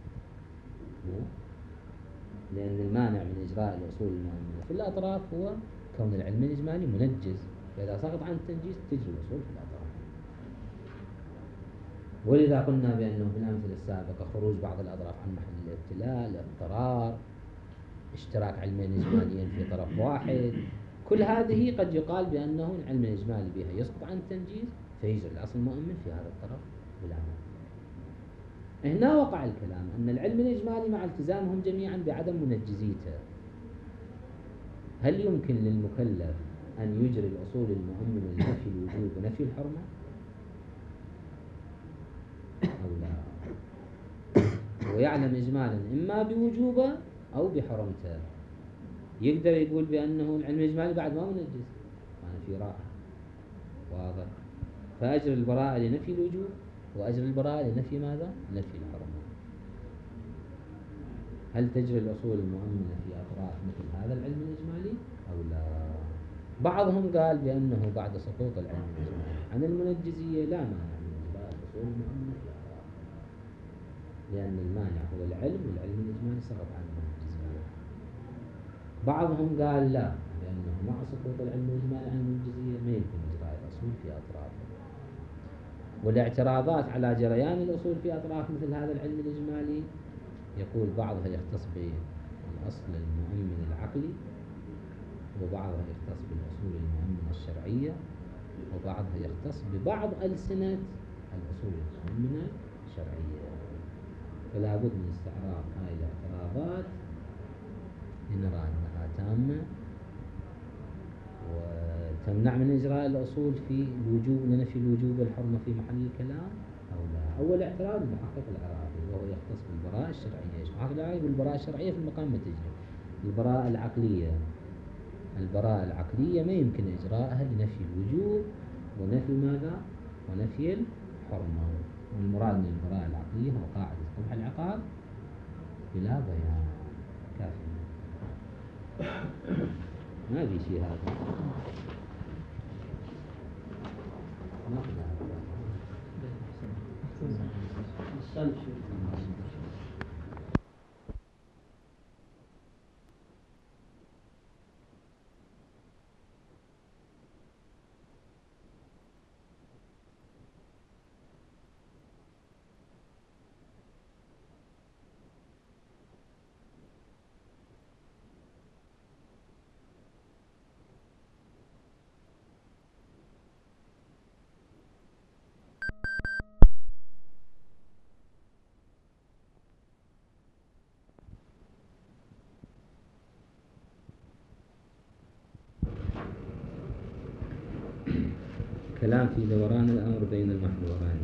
لأن المانع من إجراء الأصول المؤمنة في الأطراف هو كون العلم الإجمالي منجز، فإذا سقط عن التنجيز تجري الأصول في الأطراف. ولذا قلنا بأنه في الأمثلة السابقة خروج بعض الأطراف عن محل الابتلاء، الاضطرار، اشتراك علمين إجماليين في طرف واحد، كل هذه قد يقال بأنه العلم الإجمالي بها يسقط عن التنجيز فيجري الأصل المؤمن في هذا الطرف بالعمل. هنا وقع الكلام أن العلم الإجمالي مع التزامهم جميعا بعدم منجزيته، هل يمكن للمكلف أن يجري الأصول المؤمنة لنفي الوجوب ونفي الحرمة أو لا؟ ويعلم إجمالا إما بوجوبه أو بحرمته، يقدر يقول بأنه العلم الإجمالي بعد ما منجز، أنا في راحة. واضح؟ فأجر البراءة لنفي الوجوب وأجر البراءة لنفي ماذا؟ نفي الحرمة. هل تجري الأصول المؤمنة في أطراف مثل هذا العلم الإجمالي أو لا؟ بعضهم قال بأنه بعد سقوط العلم الإجمالي عن المنجزية لا مانع من إجراء الأصول المؤمنة في أطراف، لأن المانع هو العلم، والعلم الإجمالي سقط عن المنجزية. بعضهم قال لا، لأنه مع سقوط العلم الإجمالي عن المنجزية ما يمكن إجراء الأصول في أطرافه. والاعتراضات على جريان الأصول في أطراف مثل هذا العلم الإجمالي يقول بعضها يختص بالأصل المؤمن العقلي، وبعضها يختص بالأصول المؤمنة الشرعية، وبعضها يختص ببعض ألسنة الأصول المؤمنة الشرعية. فلا بد من استعراض هاي الاعتراضات لنرى أنها تامة وتمنع من إجراء الأصول في الوجوب لنفي الوجوب والحرمة في محل الكلام أو لا. أول اعتراض المحقق العراقي وهو يختص بالبراءة الشرعية. المحقق العراقي بالبراءة الشرعية في المقام ما تجري. البراءة العقلية، البراءة العقلية ما يمكن إجراءها لنفي الوجوب ونفي ماذا؟ ونفي الحرمة. والمراد من البراءة العقلية هو قاعدة قبح العقاب بلا بيان. كافي، ما في شيء هذا، ما في هذا. كلام في دوران الأمر بين المحظورين.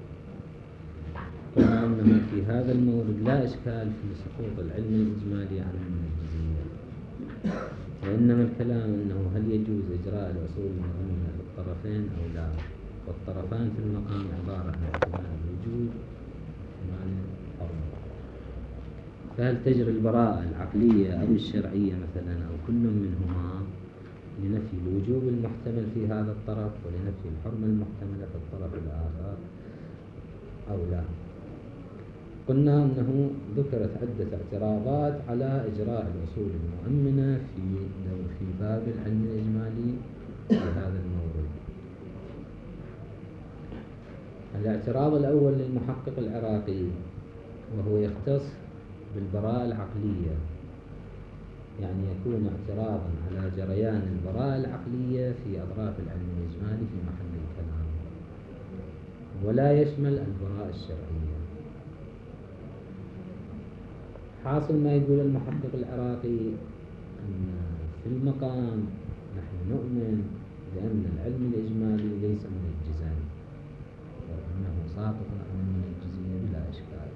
قلنا أنه في هذا المورد لا إشكال في سقوط العلم الإجمالي عن المنجزية، وإنما الكلام أنه هل يجوز إجراء الأصول المؤمنة في الطرفين أو لا. والطرفان في المقام عبارة عن احتمال الوجود واحتمال الحرمة. فهل تجري البراءة العقلية أو الشرعية مثلا أو كل منهما لنفي الوجوب المحتمل في هذا الطرف ولنفي الحرمة المحتملة في الطرف الآخر أو لا. قلنا أنه ذكرت عدة اعتراضات على إجراء الأصول المؤمنة في باب العلم الإجمالي في هذا المورد. الاعتراض الأول للمحقق العراقي وهو يختص بالبراءة العقلية، يعني يكون اعتراضا على جريان البراءة العقلية في أطراف العلم الإجمالي في محل الكلام، ولا يشمل البراءة الشرعية. حاصل ما يقول المحقق العراقي أن في المقام نحن نؤمن بأن العلم الإجمالي ليس منجزا، وأنه ساقط عن المنجزية بلا إشكال.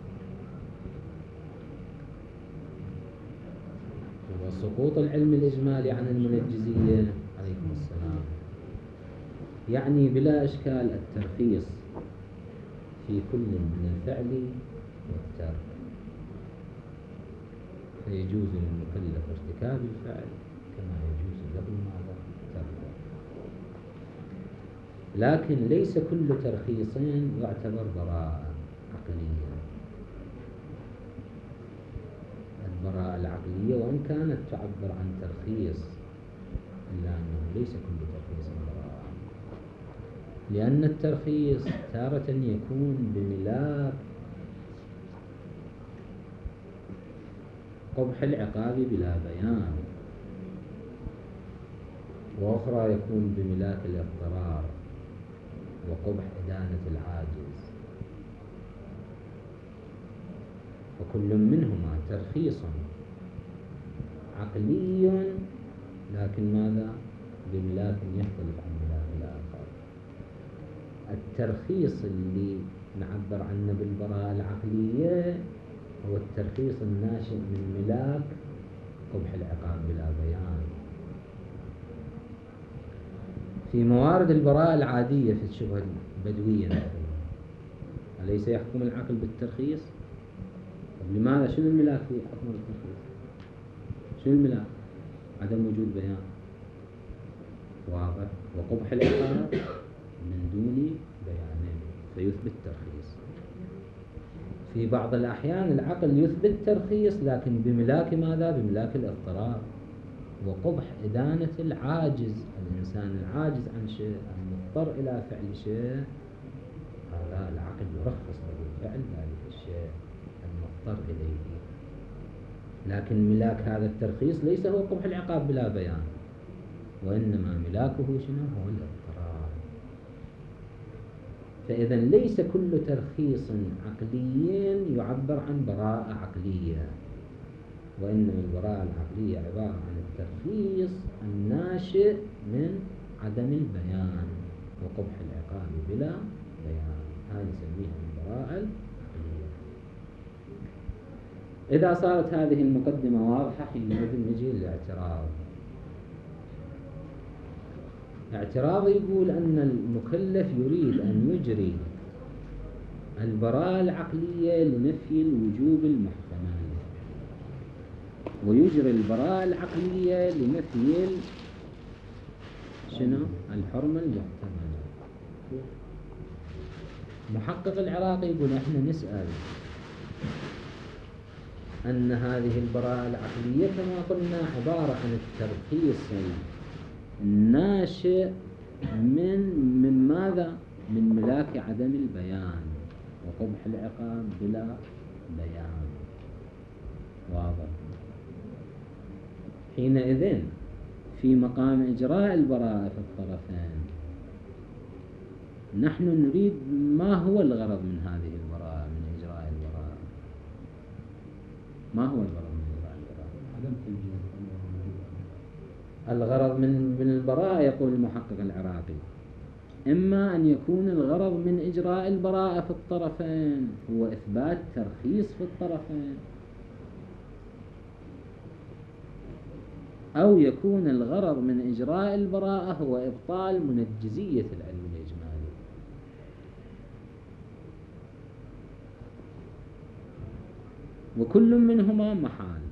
وسقوط العلم الإجمالي عن المنجزية عليكم السلام يعني بلا إشكال الترخيص في كل من الفعل والترك، فيجوز للمكلف ارتكاب الفعل كما يجوز له ماذا تركه. لكن ليس كل ترخيص يعتبر براءة عقلية. البراءة العقلية وإن كانت تعبر عن ترخيص إلا أنه ليس كل ترخيص براءة، لأن الترخيص تارة يكون بملاك قبح العقاب بلا بيان، وأخرى يكون بملاك الاضطرار وقبح إدانة العاجز، وكل منهما ترخيص عقلي لكن ماذا؟ بملاك يختلف عن ملاك الآخر. الترخيص اللي نعبر عنه بالبراءة العقلية هو الترخيص الناشئ من ملاك قبح العقاب بلا بيان. في موارد البراءة العادية في الشبهة البدوية مثلا أليس يحكم العقل بالترخيص؟ طب لماذا؟ شنو الملاك في حكم الترخيص؟ شنو الملاك؟ عدم وجود بيان واضح، وقبح العقاب من دون بيان فيثبت ترخيص. في بعض الأحيان العقل يثبت ترخيص لكن بملاك ماذا؟ بملاك الاضطرار وقبح إدانة العاجز، الإنسان العاجز عن شيء المضطر إلى فعل شيء، هذا العقل يرخص له فعل ذلك الشيء المضطر إليه. لكن ملاك هذا الترخيص ليس هو قبح العقاب بلا بيان، وإنما ملاكه شنو؟ هو الاضطرار. فإذا ليس كل ترخيص عقلي يعبر عن براءة عقلية، وإنما البراءة العقلية عبارة عن الترخيص الناشئ من عدم البيان وقبح العقاب بلا بيان، هذه نسميها البراءة العقلية. إذا صارت هذه المقدمة واضحة حينئذ نجي للاعتراض. اعتراض يقول أن المكلف يريد أن يجري البراءة العقلية لنفي الوجوب المحتمل، ويجري البراءة العقلية لنفي شنو؟ الحرمة المحتملة. محقق العراقي يقول احنا نسأل أن هذه البراءة العقلية كما قلنا عبارة عن الترخيص الناشئ من ماذا؟ من ملاك عدم البيان وقبح العقاب بلا بيان، واضح. حينئذ في مقام إجراء البراءة في الطرفين نحن نريد ما هو الغرض من هذه البراءة، من إجراء البراءة؟ ما هو الغرض من إجراء البراءة؟ الغرض من البراءة يقول المحقق العراقي إما أن يكون الغرض من إجراء البراءة في الطرفين هو إثبات ترخيص في الطرفين، أو يكون الغرض من إجراء البراءة هو إبطال منجزية العلم الإجمالي. وكل منهما محال،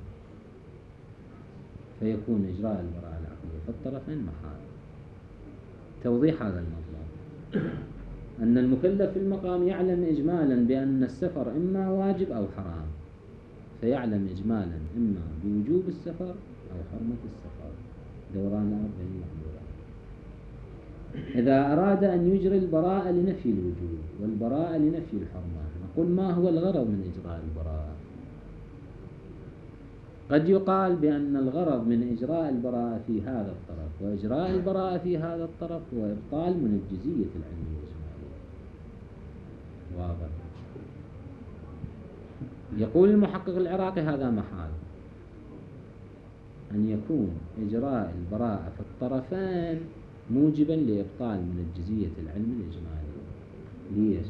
فيكون إجراء البراءة العقلية في الطرفين محال. توضيح هذا المطلب أن المكلف في المقام يعلم إجمالا بأن السفر إما واجب أو حرام، فيعلم إجمالا إما بوجوب السفر أو حرمة السفر، دوران الأرض المحظورة. إذا أراد أن يجري البراءة لنفي الوجود والبراءة لنفي الحرمة، نقول ما هو الغرض من إجراء البراءة؟ قد يقال بأن الغرض من إجراء البراءة في هذا الطرف وإجراء البراءة في هذا الطرف هو إبطال منجزية العلم الإجمالي. واضح. يقول المحقق العراقي هذا محال أن يكون إجراء البراءة في الطرفين موجبا لإبطال منجزية العلم الإجمالي. ليش؟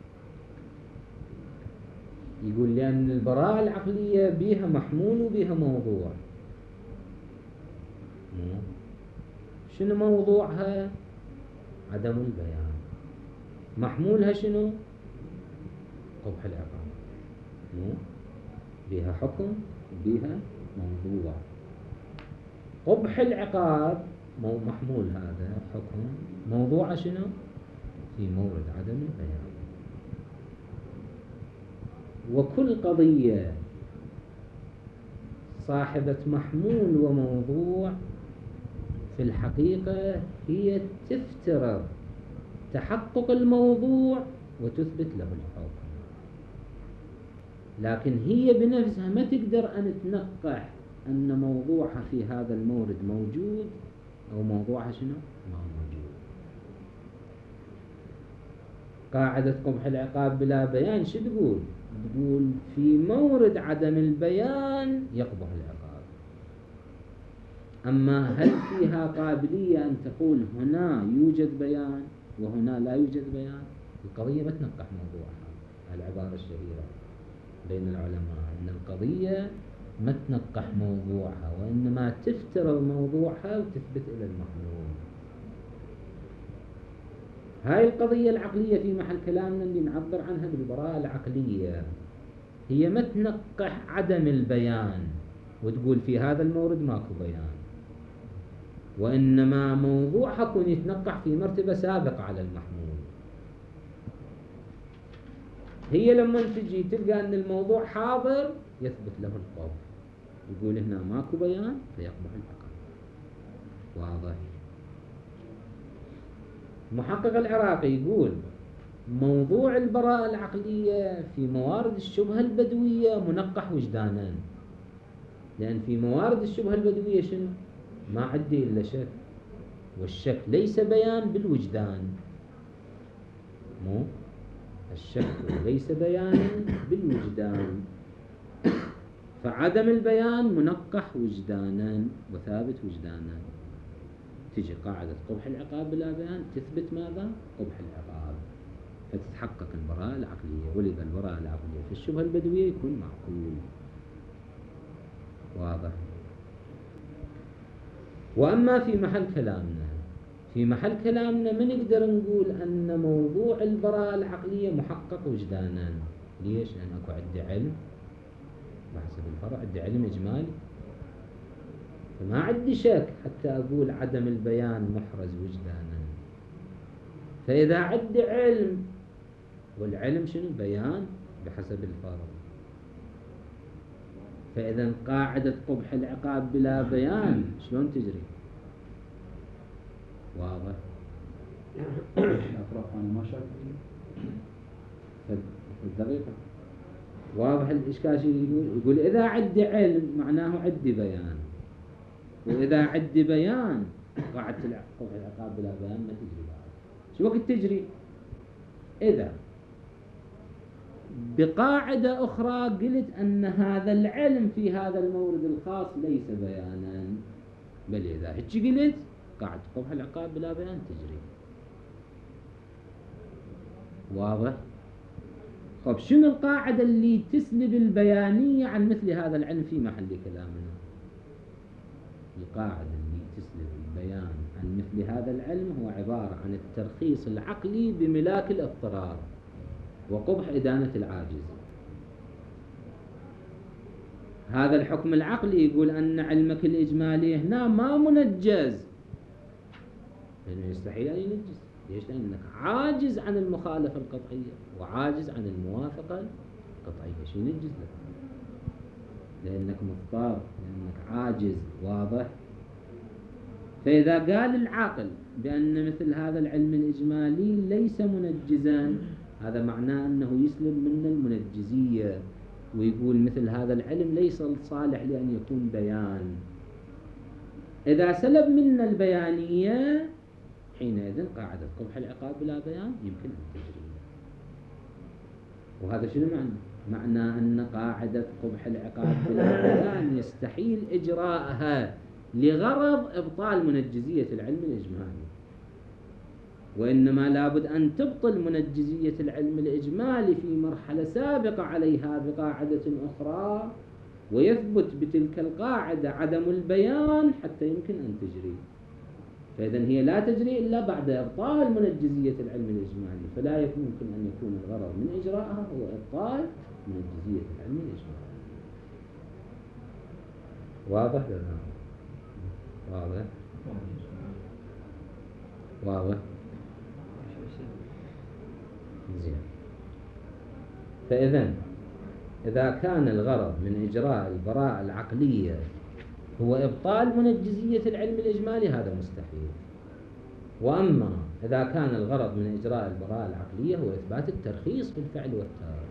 يقول لأن البراءة العقلية بيها محمول وبيها موضوع. شنو موضوعها؟ عدم البيان. محمولها شنو؟ قبح العقاب. بيها حكم وبيها موضوع. قبح العقاب محمول هذا حكم، موضوع شنو؟ في مورد عدم البيان. وكل قضية صاحبة محمول وموضوع في الحقيقة هي تفترض تحقق الموضوع وتثبت له الحكم، لكن هي بنفسها ما تقدر أن تنقح أن موضوعها في هذا المورد موجود أو موضوعها شنو؟ ما موجود. قاعدة قبح العقاب بلا بيان شو تقول؟ تقول في مورد عدم البيان يقبح العقاب. أما هل فيها قابلية أن تقول هنا يوجد بيان وهنا لا يوجد بيان؟ القضية ما تنقح موضوعها. العبارة الشهيرة بين العلماء أن القضية ما تنقح موضوعها وإنما تفترض موضوعها وتثبت إلى المحمول. هاي القضية العقلية في محل كلامنا اللي نعبر عنها بالبراءة العقلية هي ما تنقح عدم البيان وتقول في هذا المورد ماكو بيان، وإنما موضوعها كون يتنقح في مرتبة سابقة على المحمول. هي لما تجي تلقى أن الموضوع حاضر يثبت له القبح، يقول هنا ماكو بيان فيقبح العقاب. واضح. المحقق العراقي يقول موضوع البراءة العقلية في موارد الشبهة البدوية منقح وجدانا، لأن في موارد الشبهة البدوية شنو؟ ما عندي إلا شك، والشك ليس بيان بالوجدان. مو الشك ليس بيانا بالوجدان، فعدم البيان منقح وجدانا وثابت وجدانا. تجي قاعدة قبح العقاب بلا بيان تثبت ماذا؟ قبح العقاب، فتتحقق البراءة العقلية. ولذا البراءة العقلية في الشبهة البدوية يكون معقول. واضح. وأما في محل كلامنا، في محل كلامنا ما نقدر نقول أن موضوع البراءة العقلية محقق وجدانا. ليش؟ لأن أكو عندي علم بحسب الفرع، عندي علم إجمالي، فما عندي شك حتى أقول عدم البيان محرز وجدانا. فإذا عندي علم، والعلم شنو؟ بيان بحسب الفرع. فإذا قاعدة قبح العقاب بلا بيان شلون تجري؟ واضح. الأطراف أنا ما شايف الدقيقة. واضح الإشكال شو يقول إذا عندي علم معناه عندي بيان، وإذا عندي بيان قاعدة قبح العقاب بلا بيان ما تجري بعد. شو وقت تجري؟ إذا بقاعدة أخرى قلت أن هذا العلم في هذا المورد الخاص ليس بيانا، بل إذا هيك قلت قاعدة قبح العقاب بلا بيان تجري. واضح؟ طب شنو القاعدة اللي تسلب البيانية عن مثل هذا العلم في محل كلامنا؟ القاعدة اللي تسلب البيان عن مثل هذا العلم هو عبارة عن الترخيص العقلي بملاك الاضطرار وقبح إدانة العاجز. هذا الحكم العقلي يقول أن علمك الإجمالي هنا ما منجز، لأنه يستحيل أن ينجز. ليش؟ لأنك عاجز عن المخالفة القطعية وعاجز عن الموافقة القطعية. شو ينجز لك؟ لأنك مضطر، لأنك عاجز. واضح. فإذا قال العاقل بأن مثل هذا العلم الإجمالي ليس منجزا، هذا معناه أنه يسلم من المنجزية، ويقول مثل هذا العلم ليس صالح لأن يكون بيان. إذا سلب منا البيانية حينئذ قاعدة قبح العقاب بلا بيان يمكن أن تجري. وهذا شنو معنى أن قاعدة قبح العقاب بلا بيان يستحيل إجراءها لغرض إبطال منجزية العلم الإجمالي، وإنما لابد أن تبطل منجزية العلم الإجمالي في مرحلة سابقة عليها بقاعدة أخرى، ويثبت بتلك القاعدة عدم البيان حتى يمكن أن تجري. فإذن هي لا تجري إلا بعد إبطال منجزية العلم الإجمالي، فلا يمكن أن يكون الغرض من إجراءها هو إبطال منجزية العلم الإجمالي. واضح ولا لا؟ واضح؟ واضح؟ زين. فإذن إذا كان الغرض من إجراء البراءة العقلية هو إبطال منجزية العلم الإجمالي هذا مستحيل. وأما إذا كان الغرض من إجراء البراءة العقلية هو إثبات الترخيص في الفعل والترك،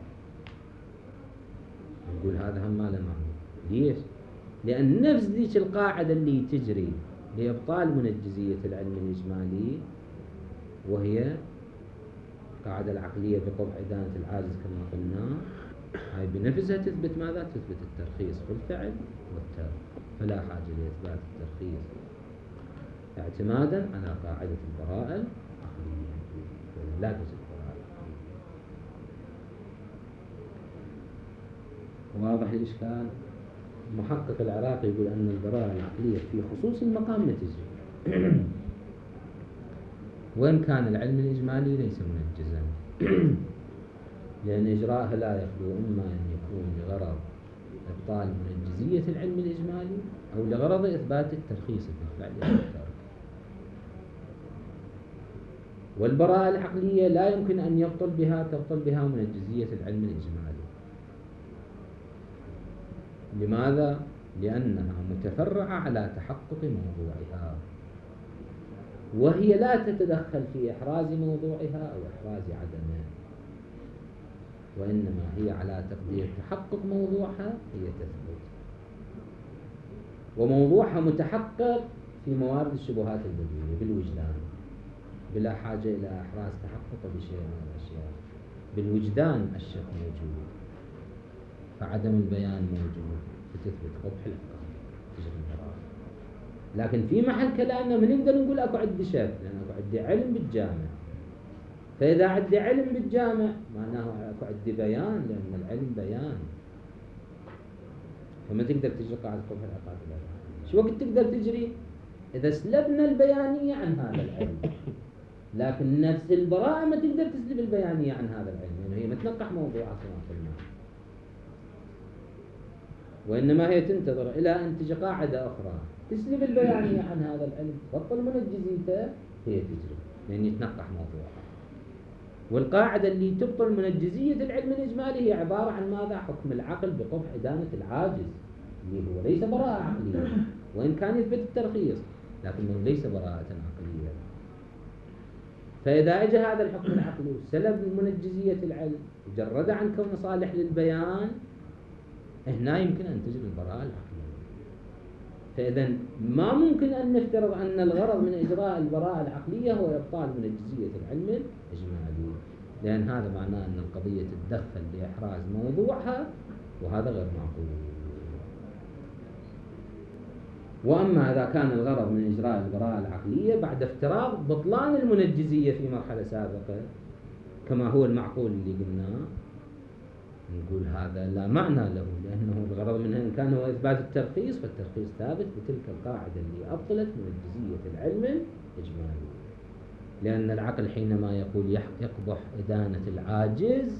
نقول هذا هم ما له معنى. ليش؟ لأن نفس ذيك القاعدة اللي تجري لإبطال منجزية العلم الإجمالي، وهي القاعدة العقلية بقبح إدانة العاجز كما قلنا، هاي بنفسها تثبت ماذا؟ تثبت الترخيص في الفعل والترك، فلا حاجة لإثبات الترخيص اعتمادا على قاعدة البراءة العقلية، لا تجد البراءة العقلية. واضح الإشكال؟ محقق العراقي يقول أن البراءة العقلية في خصوص المقام نتجري وإن كان العلم الإجمالي ليس منجزا، لأن إجراءها لا يخلو إما أن يكون لغرض إبطال منجزية العلم الإجمالي أو لغرض إثبات الترخيص في الفعل والترك. والبراءة العقلية لا يمكن أن تبطل بها منجزية العلم الإجمالي. لماذا؟ لأنها متفرعة على تحقق موضوعها، وهي لا تتدخل في إحراز موضوعها أو إحراز عدمه، وإنما هي على تقدير تحقق موضوعها هي تثبت، وموضوعها متحقق في موارد الشبهات البديهية بالوجدان، بلا حاجة إلى إحراز تحقق بشيء من الأشياء. بالوجدان الشك موجود، فعدم البيان موجود، فتثبت قبح العقاب تجري البراءة. لكن في محل كلامنا ما نقدر نقول أكو عندي شك، لأن أكو عندي علم بالجامع. فإذا عندي علم بالجامع معناه أكو عندي بيان، لأن العلم بيان، فما تقدر تجري قاعدة قبح العقاب. شو وقت تقدر تجري؟ إذا سلبنا البيانية عن هذا العلم. لكن نفس البراءة ما تقدر تسلب البيانية عن هذا العلم، لأنه هي متنقح موضوعها كما قلنا، وإنما هي تنتظر إلى أن تجي قاعدة أخرى تسلب البيانية عن هذا العلم، تبطل منجزيته، هي تجري لأن يتنقح موضوعها. والقاعدة اللي تبطل منجزية العلم الإجمالي هي عبارة عن ماذا؟ حكم العقل بقبح إدانة العاجز، اللي هو ليس براءة عقلية، وإن كان يثبت الترخيص لكنه ليس براءة عقلية. فإذا أجى هذا الحكم العقلي وسلب منجزية العلم وجرد عن كونه صالح للبيان، هنا يمكن أن تجري البراءة العقلية. فإذا ما ممكن أن نفترض أن الغرض من إجراء البراءة العقلية هو إبطال منجزية العلم الإجمالي، لأن هذا معناه أن القضية تتدخل لإحراز موضوعها، وهذا غير معقول. وأما إذا كان الغرض من إجراء البراءة العقلية بعد افتراض بطلان المنجزية في مرحلة سابقة كما هو المعقول اللي قلناه، نقول هذا لا معنى له، لأنه الغرض منه إن كان هو إثبات الترخيص، فالترخيص ثابت بتلك القاعدة اللي أبطلت منجزية العلم الإجمالي. لأن العقل حينما يقول يقبح إدانة العاجز،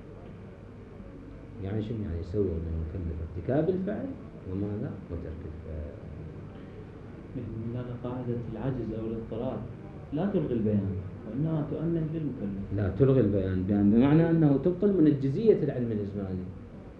يعني شنو؟ يعني يسوي من مكلف ارتكاب الفعل وماذا؟ وترك الفعل. من هذا قاعدة العجز أو الاضطرار لا تلغي البيان، وإنما تؤمن للمكلف. لا تلغي البيان، بمعنى أنه تبطل منجزية العلم الإجمالي.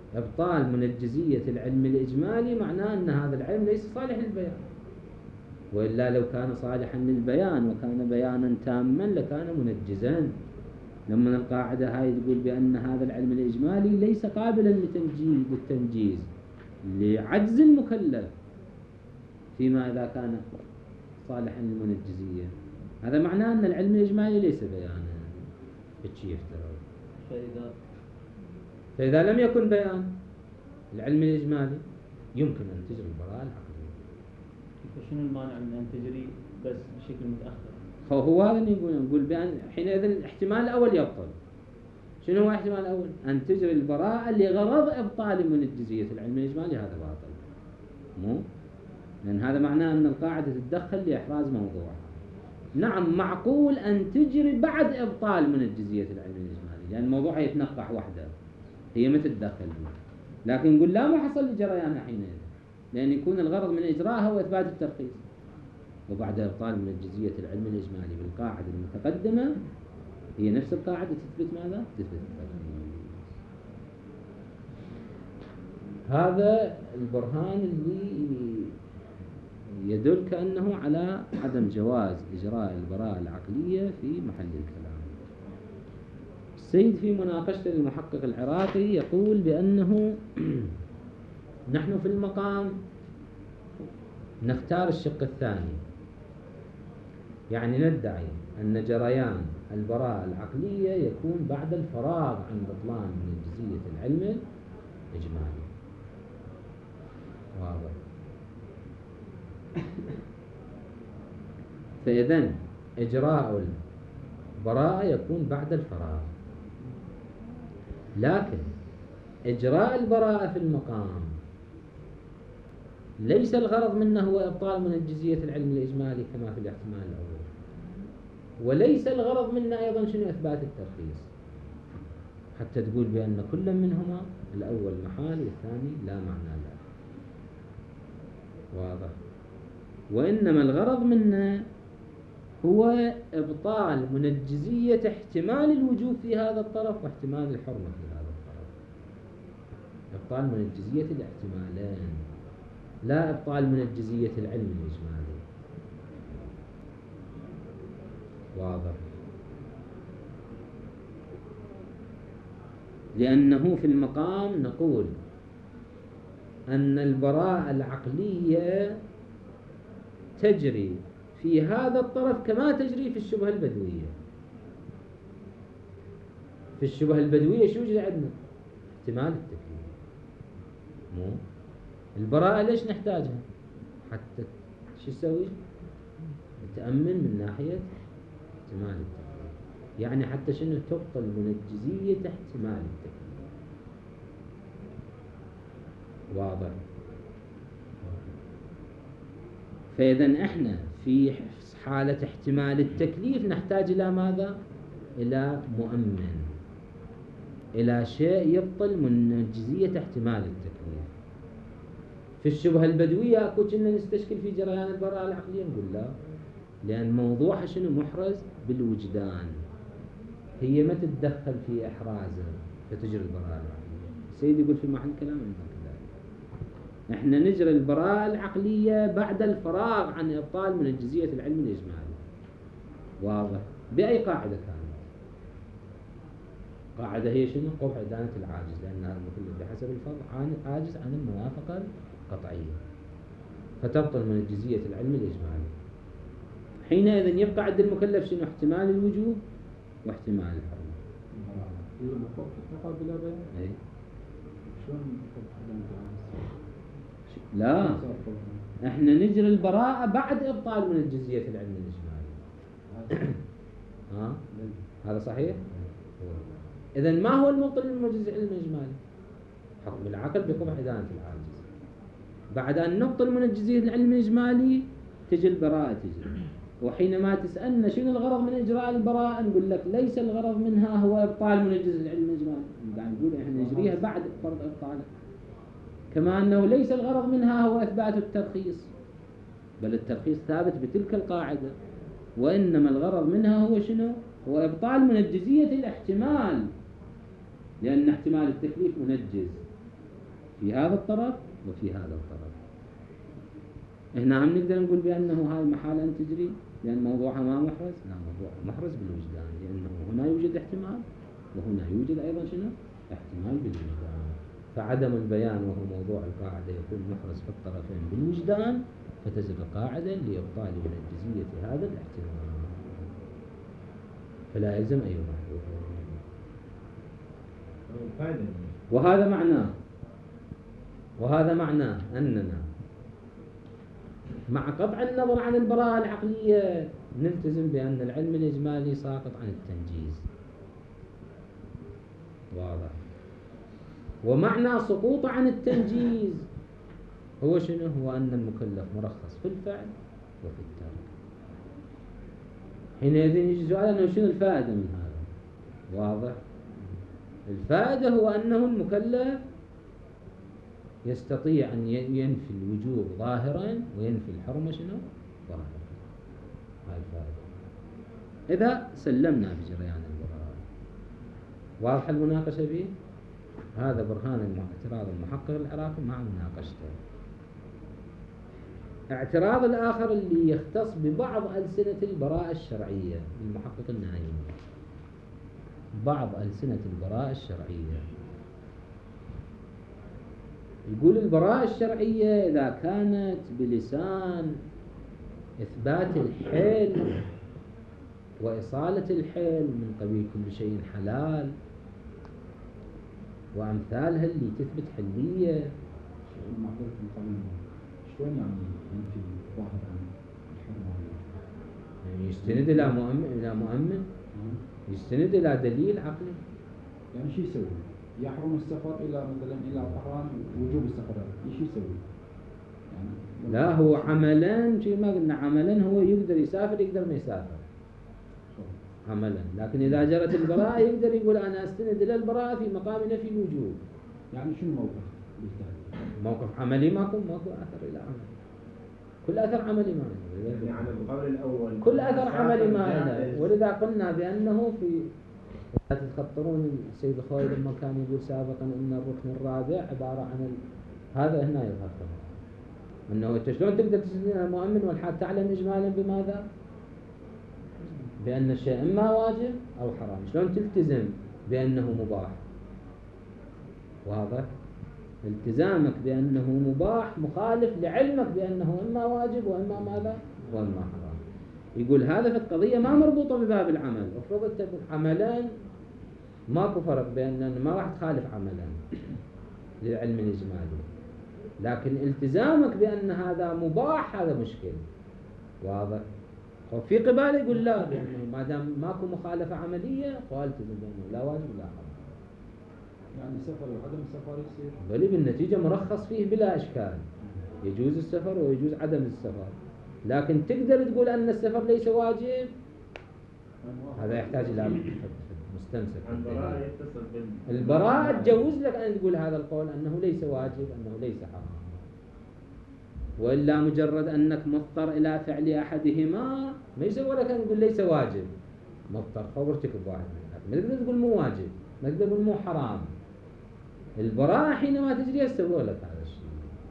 إبطال منجزية العلم الإجمالي معناه أن هذا العلم ليس صالح للبيان. وإلا لو كان صالحا للبيان وكان بيانا تاما لكان منجزا. لما القاعدة هاي تقول بأن هذا العلم الإجمالي ليس قابلا للتنجيز لعجز المكلف فيما إذا كان صالحا للمنجزية، هذا معناه أن العلم الإجمالي ليس بيانا بتشي يفترض. فإذا لم يكن بيان العلم الإجمالي يمكن أن تجري البراءة العقلية. فشنو المانع من أن تجري بس بشكل متأخر؟ هو هذا اللي نقول بأن حينئذ الاحتمال الأول يبطل. شنو هو الاحتمال الأول؟ أن تجري البراءة لغرض إبطال منجزية العلم الإجمالي، هذا باطل. مو؟ لأن هذا معناه أن القاعدة تتدخل لإحراز موضوع. نعم معقول أن تجري بعد إبطال منجزية العلم الإجمالي، لأن الموضوع يتنقح وحده، هي ما تتدخل به. لكن نقول لا، ما حصل جريان حينئذ، لأن يكون الغرض من إجراءها هو إثبات الترخيص. وبعد إبطال منجزية العلم الإجمالي بالقاعدة المتقدمة، هي نفس القاعدة تثبت ماذا؟ تثبت الترخيص. هذا البرهان اللي يدل كأنه على عدم جواز إجراء البراءة العقلية في محل الكلام. السيد في مناقشة المحقق العراقي يقول بأنه نحن في المقام نختار الشق الثاني، يعني ندعي أن جريان البراءة العقلية يكون بعد الفراغ عن بطلان منجزية العلم الإجمالي. واضح؟ فإذن إجراء البراءة يكون بعد الفراغ، لكن إجراء البراءة في المقام ليس الغرض منه هو إبطال منجزية العلم الإجمالي كما في الاحتمال الأول، وليس الغرض منه أيضا شنو إثبات الترخيص، حتى تقول بأن كل منهما الأول محال والثاني لا معنى له. واضح؟ وإنما الغرض منه هو إبطال منجزية احتمال الوجوب في هذا الطرف واحتمال الحرمة في هذا الطرف. إبطال منجزية الاحتمالين، لا إبطال منجزية العلم الإجمالي. واضح؟ لأنه في المقام نقول أن البراءة العقلية تجري في هذا الطرف كما تجري في الشبهة البدوية. في الشبهة البدوية شو يوجد عندنا؟ احتمال التكليف. مو البراءة ليش نحتاجها؟ حتى شو يسوي؟ نتأمن من ناحية احتمال التكليف، يعني حتى شنو تبطل منجزية احتمال التكليف. واضح؟ فإذا احنا في حالة احتمال التكليف نحتاج إلى ماذا؟ إلى مؤمن، إلى شيء يبطل منجزية احتمال التكليف. في الشبهة البدوية أكو كنا نستشكل في جريان البراءة العقلية، نقول لا، لأن موضوعها شنو؟ محرز بالوجدان، هي ما تتدخل في إحرازه فتجري البراءة العقلية. السيد يقول في محل كلام احنا نجري البراءة العقلية بعد الفراغ عن إبطال منجزية العلم الإجمالي. واضح؟ بأي قاعدة كانت؟ قاعدة هي شنو؟ قبح إدانة العاجز، لأن هذا المكلف بحسب الفرض عاجز عن الموافقة القطعية، فتبطل منجزية العلم الإجمالي. حينئذ يبقى عند المكلف شنو؟ احتمال الوجوب واحتمال الحرمة. اي لا، احنا نجري البراءة بعد إبطال منجزية العلم الإجمالي. هذا صحيح؟ إذن ما هو المبطل لمنجزية العلم الإجمالي؟ حكم العقل بقبح إدانة العاجز. بعد أن نبطل منجزية العلم الإجمالي تجي البراءة تجري. وحينما تسألنا شنو الغرض من إجراء البراءة، نقول لك ليس الغرض منها هو إبطال منجزية العلم الإجمالي، قاعد نقول احنا نجريها بعد فرض إبطاله. كما أنه ليس الغرض منها هو إثبات الترخيص، بل الترخيص ثابت بتلك القاعدة، وإنما الغرض منها هو شنو؟ هو إبطال منجزية الاحتمال، لأن احتمال التكليف منجز في هذا الطرف وفي هذا الطرف. هنا هم نقدر نقول بأنه هاي محالة أن تجري لأن موضوعها ما محرز؟ لا، موضوع محرز بالوجدان، لأنه هنا يوجد احتمال وهنا يوجد أيضا شنو؟ احتمال بالوجدان. فعدم البيان وهو موضوع القاعدة يكون محرز في الطرفين بالوجدان، فتجد القاعدة لإبطال منجزية هذا الاحتمال، فلا يلزم أي محذوف. وهذا معناه أننا مع قطع النظر عن البراءة العقلية نلتزم بأن العلم الإجمالي ساقط عن التنجيز. واضح. ومعنى سقوط عن التنجيز هو شنو؟ هو أن المكلف مرخص في الفعل وفي الترك. حينئذ يجي سؤال أنه شنو الفائدة من هذا؟ واضح. الفائدة هو أنه المكلف يستطيع أن ينفي الوجوب ظاهرا وينفي الحرمة شنو؟ ظاهرا. هاي الفائدة إذا سلمنا بجريان البراءة. واضح المناقشة به؟ هذا برهان اعتراض المحقق العراقي مع مناقشته. اعتراض الآخر اللي يختص ببعض ألسنة البراءة الشرعية للمحقق النايمي. بعض ألسنة البراءة الشرعية يقول البراءة الشرعية إذا كانت بلسان إثبات الحل وإصالة الحل من قبيل كل شيء حلال وأمثالها اللي تثبت حلية. شلون يعني ينفي ظاهر عن الحرمة؟ يعني يستند إلى مؤمن يستند إلى دليل عقلي. يعني شو يسوي؟ يحرم السفر إلى مثلا إلى طهران وجوب السفر، ايش يسوي؟ يعني لا، هو عملا شيء ما قلنا عملا هو يقدر يسافر يقدر ما يسافر عملا، لكن إذا جرت البراءة يقدر يقول أنا أستند إلى البراءة في مقام نفي الوجوب. يعني شو الموقف؟ موقف عملي ماكو أثر إلى عمل. كل أثر عملي ما له. يعني القول الأول كل أثر عملي ما له. ولذا قلنا بأنه في لا تتخطرون السيد الخوي لما كان يقول سابقا أن الركن الرابع عبارة عن هذا هنا يظهر أنه أنت شلون تقدر تستدل على المؤمن والحال تعلم إجمالا بماذا؟ بأن الشيء إما واجب أو حرام. شلون تلتزم بأنه مباح؟ واضح؟ التزامك بأنه مباح مخالف لعلمك بأنه إما واجب وإما ماذا؟ وإما حرام. يقول هذا في القضية ما مربوطة بباب العمل. افرض أنت عملا ماكو فرق بأن ما راح تخالف عملا للعلم الإجمالي، لكن التزامك بأن هذا مباح هذا مشكل. واضح؟ وفي قبال يقول لا، بأنه ما دام ماكو مخالفة عملية فالتزم بأنه لا واجب ولا حرام. يعني السفر وعدم السفر يصير بل بالنتيجة مرخص فيه بلا إشكال، يجوز السفر ويجوز عدم السفر، لكن تقدر تقول أن السفر ليس واجب. هذا يحتاج إلى مستمسك. البراءة تجوز لك أن تقول هذا القول أنه ليس واجب أنه ليس حرام، وإلا مجرد أنك مضطر إلى فعل أحدهما ما يسوى لك أن تقول ليس واجب. مضطر فورتكب واحد ما تقدر تقول مو واجب، ما تقدر تقول مو حرام. البراءة حينما تجري يسوى لك هذا الشيء.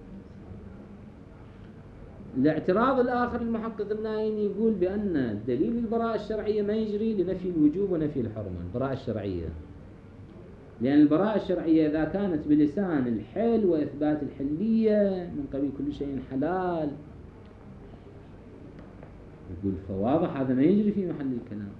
الاعتراض الآخر المحقق النايني يقول بأن دليل البراءة الشرعية ما يجري لنفي الوجوب ونفي الحرمة. البراءة الشرعية لأن البراءة الشرعية إذا كانت بلسان الحل وإثبات الحلية من قبيل كل شيء حلال، يقول فواضح هذا ما يجري في محل الكلام،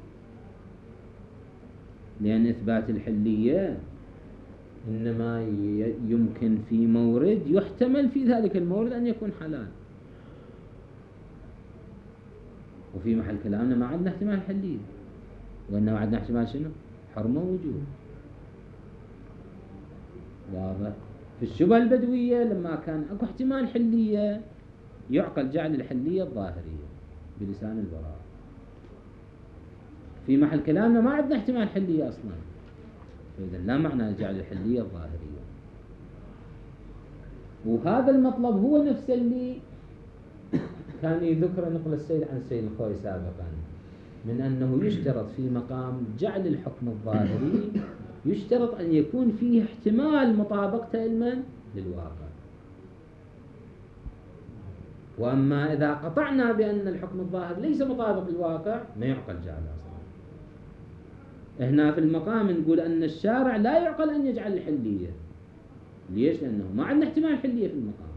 لأن إثبات الحلية إنما يمكن في مورد يحتمل في ذلك المورد أن يكون حلال، وفي محل كلامنا ما عندنا احتمال حلية، وإنما عندنا احتمال شنو؟ حرمة ووجوب. واضح؟ في الشبهة البدوية لما كان اكو احتمال حلية يعقل جعل الحلية الظاهرية بلسان البراءة. في محل كلامنا ما عندنا احتمال حلية أصلا، فإذا لا معنى جعل الحلية الظاهرية. وهذا المطلب هو نفس اللي كان يذكر نقل السيد عن السيد الخوي سابقا، من أنه يشترط في مقام جعل الحكم الظاهري يشترط أن يكون فيه احتمال مطابقته لمن؟ للواقع. وأما إذا قطعنا بأن الحكم الظاهر ليس مطابق للواقع ما يعقل جعله أصلا. هنا في المقام نقول أن الشارع لا يعقل أن يجعل الحلية. ليش؟ لأنه ما عندنا احتمال حلية في المقام،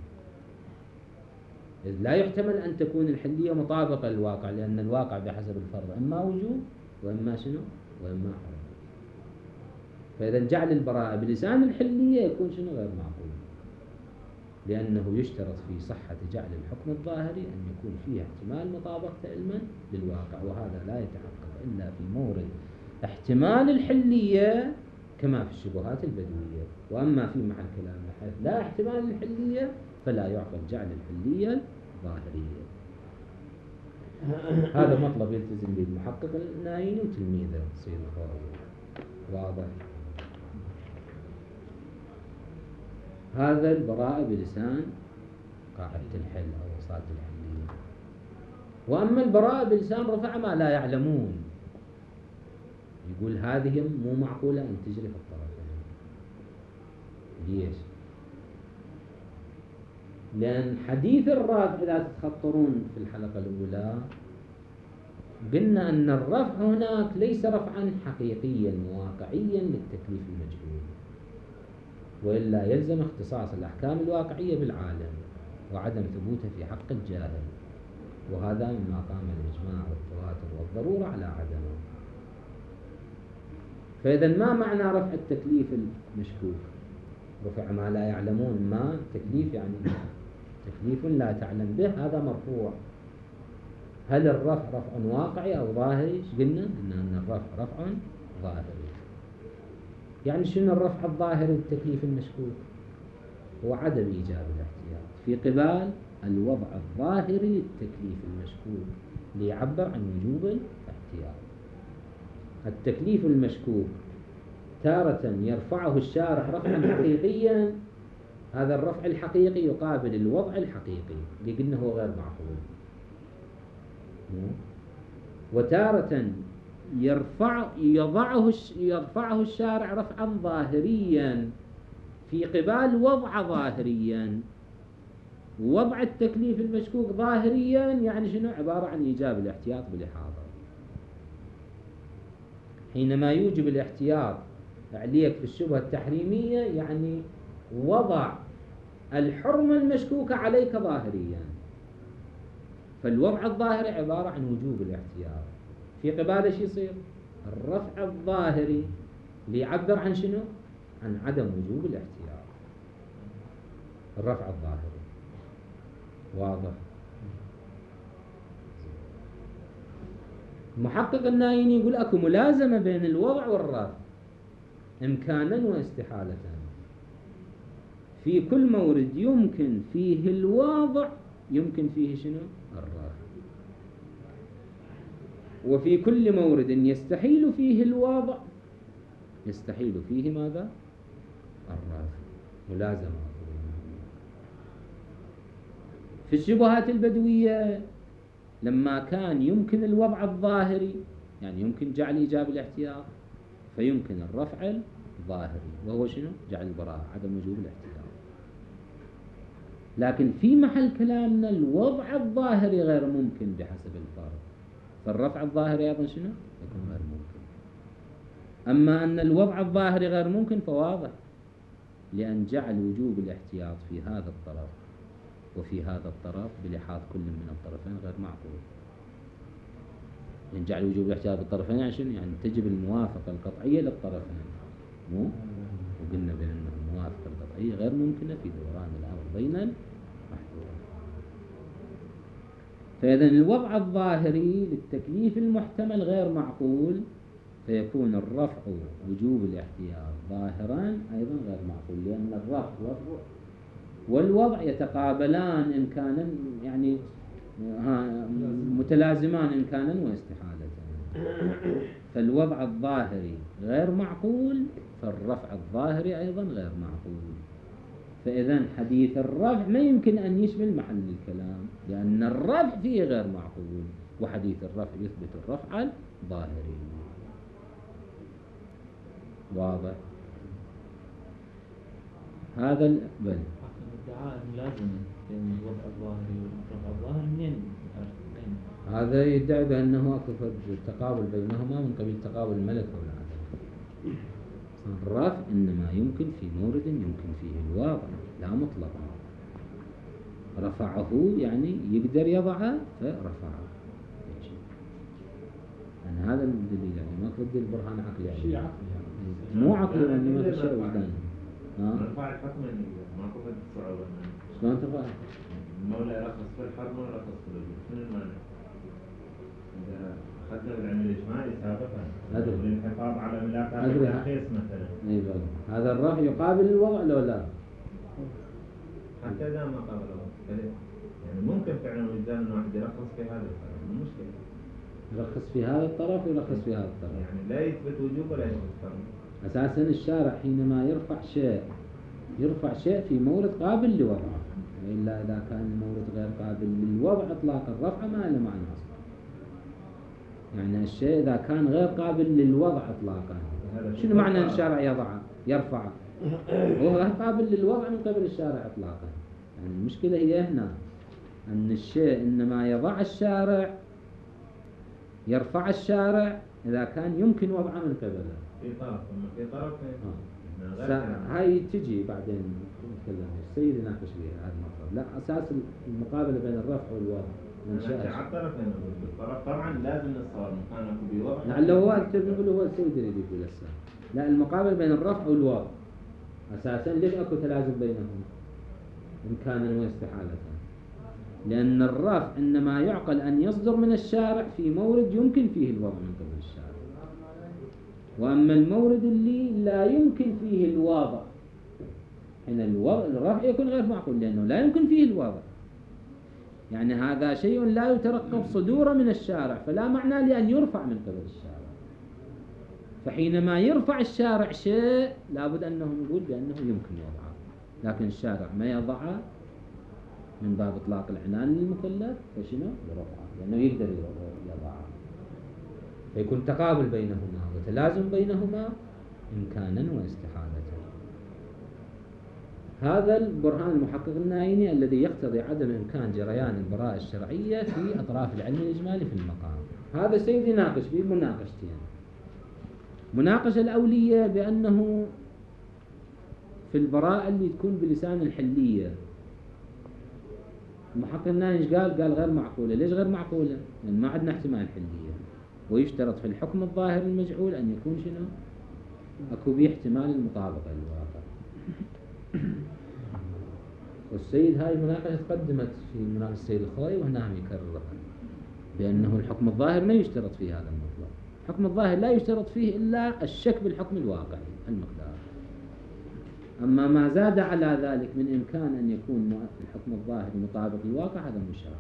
إذ لا يحتمل أن تكون الحلية مطابقة للواقع، لأن الواقع بحسب الفرض إما وجوب وإما شنو؟ وإما حرمة. فإذا جعل البراءة بلسان الحلية يكون شنو؟ غير معقول، لأنه يشترط في صحة جعل الحكم الظاهري أن يكون فيه احتمال مطابقة علما للواقع، وهذا لا يتحقق إلا في مورد احتمال الحلية كما في الشبهات البدوية. وأما في محل كلامنا حيث لا احتمال الحلية فلا يعقل جعل الحلية ظاهرية. هذا مطلب يلتزم به المحقق النايني وتلميذه سيد الخوئي. واضح؟ هذا البراءة بلسان قاعدة الحل أو وساطة الحلية. وأما البراءة بلسان رفع ما لا يعلمون، يقول هذه مو معقولة أن تجري في الطرفين. ليش؟ لأن حديث الرفع إذا تتخطرون في الحلقة الأولى قلنا أن الرفع هناك ليس رفعا حقيقيا واقعيا للتكليف المجهول، وإلا يلزم اختصاص الأحكام الواقعية بالعالم وعدم ثبوته في حق الجاهل، وهذا مما قام الإجماع والتواتر والضرورة على عدمه. فإذا ما معنى رفع التكليف المشكوك؟ رفع ما لا يعلمون، ما تكليف يعني تكليف لا تعلم به، هذا مرفوع. هل الرفع رفع واقعي أو ظاهري؟ ايش قلنا؟ أن الرفع رفع ظاهري. يعني شنو الرفع الظاهري للتكليف المشكوك؟ هو عدم إيجاب الاحتياط في قبال الوضع الظاهري للتكليف المشكوك ليعبر عن وجوب الاحتياط. التكليف المشكوك تارة يرفعه الشارع رفعا حقيقيا، هذا الرفع الحقيقي يقابل الوضع الحقيقي اللي قلنا هو غير معقول. وتارة يرفعه الشارع رفعا ظاهريا في قبال وضع ظاهريا. وضع التكليف المشكوك ظاهريا يعني شنو؟ عبارة عن إيجاب الاحتياط بالإحاطة. حينما يوجب الاحتياط عليك في الشبهة التحريمية يعني وضع الحرمة المشكوكة عليك ظاهريا، فالوضع الظاهري عبارة عن وجوب الاحتياط. في قباله ايش يصير؟ الرفع الظاهري ليعبر عن شنو؟ عن عدم وجوب الاحتياط. الرفع الظاهري. واضح؟ محقق النايني يقول اكو ملازمة بين الوضع والرفع امكانا واستحالة. في كل مورد يمكن فيه الوضع يمكن فيه شنو؟ الرفع. وفي كل مورد يستحيل فيه الوضع يستحيل فيه ماذا؟ الرفع. ملازمة. في الشبهات البدوية لما كان يمكن الوضع الظاهري يعني يمكن جعل إيجاب الاحتياط فيمكن الرفع الظاهري وهو شنو؟ جعل البراءة عدم وجوب الاحتياط. لكن في محل كلامنا الوضع الظاهري غير ممكن بحسب الفرض، فالرفع الظاهري أيضا شنو؟ يكون غير ممكن. أما أن الوضع الظاهري غير ممكن فواضح، لأن جعل وجوب الاحتياط في هذا الطرف وفي هذا الطرف بلحاظ كل من الطرفين غير معقول. يعني جعل وجوب الاحتياط بالطرفين يعني شنو؟ يعني تجب الموافقة القطعية للطرفين، مو؟ وقلنا بأن الموافقة القطعية غير ممكنة في دوران الأمر بين المحظورين. فإذا الوضع الظاهري للتكليف المحتمل غير معقول، فيكون الرفع وجوب الاحتياط ظاهرا أيضا غير معقول، لأن الرفع والوضع يتقابلان إمكانا يعني متلازمان إمكانا واستحالة. فالوضع الظاهري غير معقول فالرفع الظاهري أيضا غير معقول. فإذا حديث الرفع ما يمكن أن يشمل محل الكلام، لأن الرفع فيه غير معقول، وحديث الرفع يثبت الرفع الظاهري. واضح؟ هذا بل ادعاء لازم بين الوضع الظاهري والرفع الظاهري منين؟ هذا يدعي بأنه أكو تقابل بينهما من قبيل تقابل الملك والعدم. الرفع إنما يمكن في مورد يمكن فيه الواضع، لا مطلقا. رفعه يعني يقدر يضعه فرفعه. يعني هذا الدليل، يعني ما تودي البرهان عقلي يعني. شيء عقلي يعني. مو عقلي وإنما في شيء وجداني. رفع الحكم ماكو صعوبة. شلون ترفع؟ المولى يرخص في الحرب ولا يرخص في الوجوب، شنو المانع؟ إذا أخذنا بالعلم الإجمالي سابقا أدري. للحفاظ على ملاك أدري. الترخيص مثلا. اي بلى. هذا الرفع يقابل الوضع لو لا؟ حتى إذا ما قابل الوضع، يعني ممكن فعلا وجدان واحد يرخص في هذا الطرف، مو مشكلة. يرخص في هذا الطرف ويرخص في هذا الطرف. يعني لا يثبت وجوب ولا يثبت فرض. أساسا الشارع حينما يرفع شيء في مورد قابل لوضعه، وإلا إذا كان المورد غير قابل للوضع إطلاقا الرفع ما له معنى أصلا. يعني الشيء إذا كان غير قابل للوضع إطلاقا، شنو معنى أن الشارع يرفعه؟ هو غير قابل للوضع من قبل الشارع إطلاقا. يعني المشكلة هي هنا أن الشيء إنما يضع الشارع، يرفع الشارع إذا كان يمكن وضعه من قبله. في طرف، في طرف هاي تجي بعدين نتكلم. السيد يناقش فيها هذا المطلب. لا، أساس المقابلة بين الرفع والوضع منشأ على الطرفين. بالطرف طبعا لازم الصواب مكانه بوضع. لعله هو نقول هو السيد يريد يقول هسه. لا، المقابلة بين الرفع والوضع أساسا ليش أكو تلازم بينهم إمكانا واستحالة؟ لأن الرفع إنما يعقل أن يصدر من الشارع في مورد يمكن فيه الوضع من قبل الشارع، وأما المورد اللي لا يمكن فيه الوضع، هنا الرفع يكون غير معقول لأنه لا يمكن فيه الوضع. يعني هذا شيء لا يترقب صدوره من الشارع، فلا معنى لأن يرفع من قبل الشارع. فحينما يرفع الشارع شيء لابد أنه نقول بأنه يمكن وضعه، لكن الشارع ما يضعه من باب إطلاق العنان للمكلف فشنو؟ يرفعه، لأنه يقدر يضعه. فيكون تقابل بينهما وتلازم بينهما إمكانا واستحالة. هذا البرهان المحقق النايني الذي يقتضي عدم إمكان جريان البراءة الشرعية في أطراف العلم الإجمالي في المقام. هذا السيد يناقش فيه مناقشتين. مناقشة الأولية بأنه في البراءة اللي تكون بلسان الحلية، المحقق النايني قال غير معقولة. ليش غير معقولة؟ لأن ما عندنا احتمال حلية، ويشترط في الحكم الظاهر المجعول أن يكون شنو؟ أكو به احتمال المطابقة للواقع. والسيد هاي المناقشة تقدمت في مناقشة السيد الخوي وهنا هم يكررها بأنه الحكم الظاهر ما يشترط فيه هذا المطلق. الحكم الظاهر لا يشترط فيه إلا الشك بالحكم الواقعي المقدار. أما ما زاد على ذلك من إمكان أن يكون الحكم الظاهر مطابق للواقع هذا مشارك.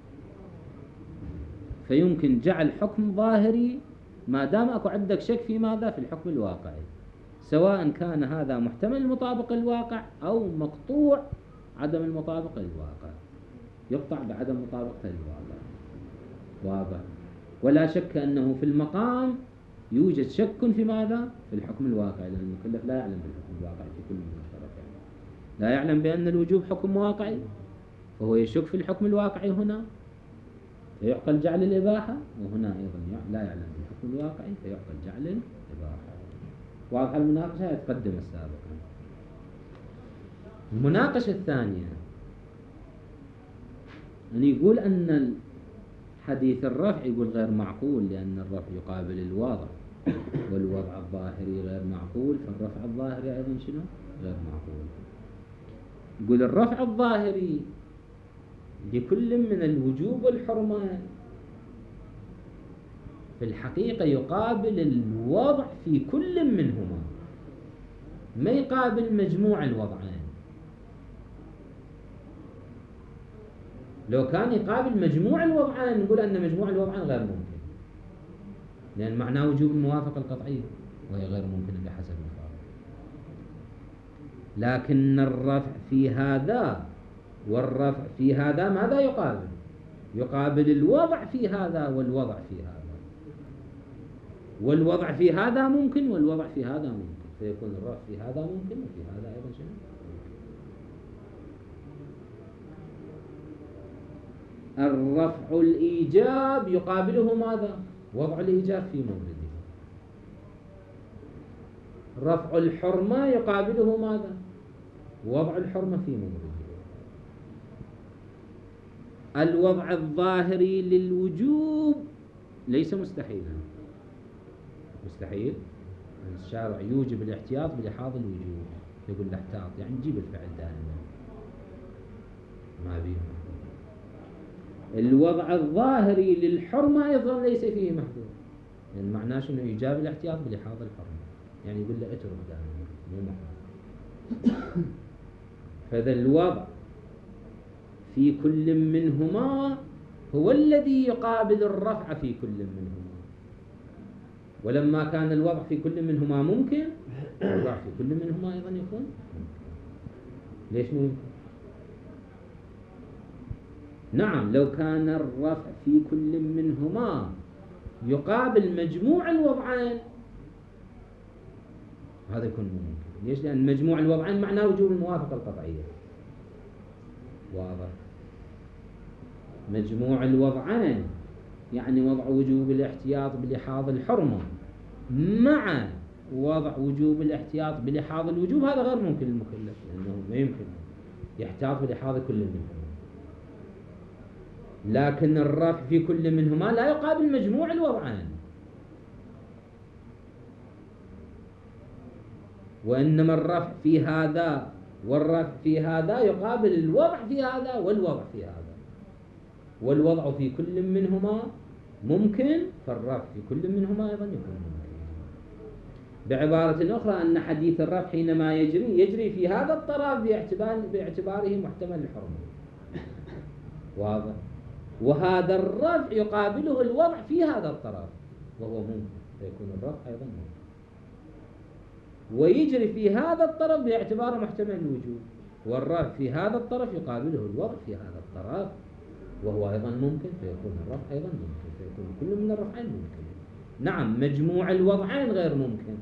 فيمكن جعل حكم ظاهري ما دام أكو عندك شك في ماذا؟ في الحكم الواقعي، سواء كان هذا محتمل المطابقة للواقع أو مقطوع عدم المطابقة للواقع، يقطع بعدم مطابقته للواقع. واضح؟ ولا شك أنه في المقام يوجد شك في ماذا؟ في الحكم الواقعي، لأن المكلف لا يعلم بالحكم الواقعي في كل من الطرفين. لا يعلم بأن الوجوب حكم واقعي، فهو يشك في الحكم الواقعي هنا فيعقل جعل الإباحة، وهنا أيضا لا يعلم بالحكم الواقعي فيعقل جعل الإباحة. واضح المناقشة يتقدم السابقا. المناقشة الثانية أن يقول أن حديث الرفع يقول غير معقول لأن الرفع يقابل الوضع، والوضع الظاهري غير معقول، فالرفع الظاهري أيضا شنو؟ غير معقول. يقول الرفع الظاهري لكل من الوجوب والحرمة في الحقيقة يقابل الوضع في كل منهما، ما يقابل مجموع الوضعين. لو كان يقابل مجموع الوضعين نقول أن مجموع الوضعين غير ممكن، لأن معناه وجوب الموافقة القطعية وهي غير ممكنة بحسب الفارق. لكن الرفع في هذا والرفع في هذا ماذا يقابل؟ يقابل الوضع في هذا والوضع في هذا، والوضع في هذا ممكن والوضع في هذا ممكن، فيكون الرفع في هذا ممكن وفي هذا أيضا شيء ممكن. الرفع الإيجاب يقابله ماذا؟ وضع الإيجاب في مورده. رفع الحرمة يقابله ماذا؟ وضع الحرمة في مورده. الوضع الظاهري للوجوب ليس مستحيلا. مستحيل الشارع يوجب الاحتياط بلحاظ الوجوب، يقول الاحتياط يعني نجيب الفعل دائما ما بيه. الوضع الظاهري للحرمة أيضا ليس فيه محذور، يعني معناه شنو؟ يجاب الاحتياط بلحاظ الحرمة، يعني يقول له اترك دائما مو محذور. فذا الوضع في كل منهما هو الذي يقابل الرفع في كل منهما. ولما كان الوضع في كل منهما ممكن، الرفع في كل منهما أيضا يكون ممكن. ليش مو يمكن؟ نعم، لو كان الرفع في كل منهما يقابل مجموع الوضعين هذا يكون ممكن. ليش؟ لأن مجموع الوضعين معناه وجوب الموافقة القطعية. واضح؟ مجموع الوضعين يعني وضع وجوب الاحتياط بلحاظ الحرمة مع وضع وجوب الاحتياط بلحاظ الوجوب، هذا غير ممكن للمكلف، لأنه ما يمكن يحتاط بلحاظ كل منهما. لكن الرفع في كل منهما لا يقابل مجموع الوضعين، وإنما الرفع في هذا والرفع في هذا يقابل الوضع في هذا والوضع في هذا، والوضع في كل منهما ممكن، فالرفع في كل منهما أيضا يكون ممكن. بعبارة أخرى أن حديث الرفع حينما يجري في هذا الطرف باعتباره محتمل الحرمة. واضح؟ وهذا الرفع يقابله الوضع في هذا الطرف وهو ممكن، فيكون الرفع أيضا ممكن. ويجري في هذا الطرف باعتباره محتمل الوجوب، والرفع في هذا الطرف يقابله الوضع في هذا الطرف وهو أيضا ممكن، فيكون الرفع أيضا ممكن، فيكون كل من الرفعين ممكن. نعم، مجموع الوضعين غير ممكن،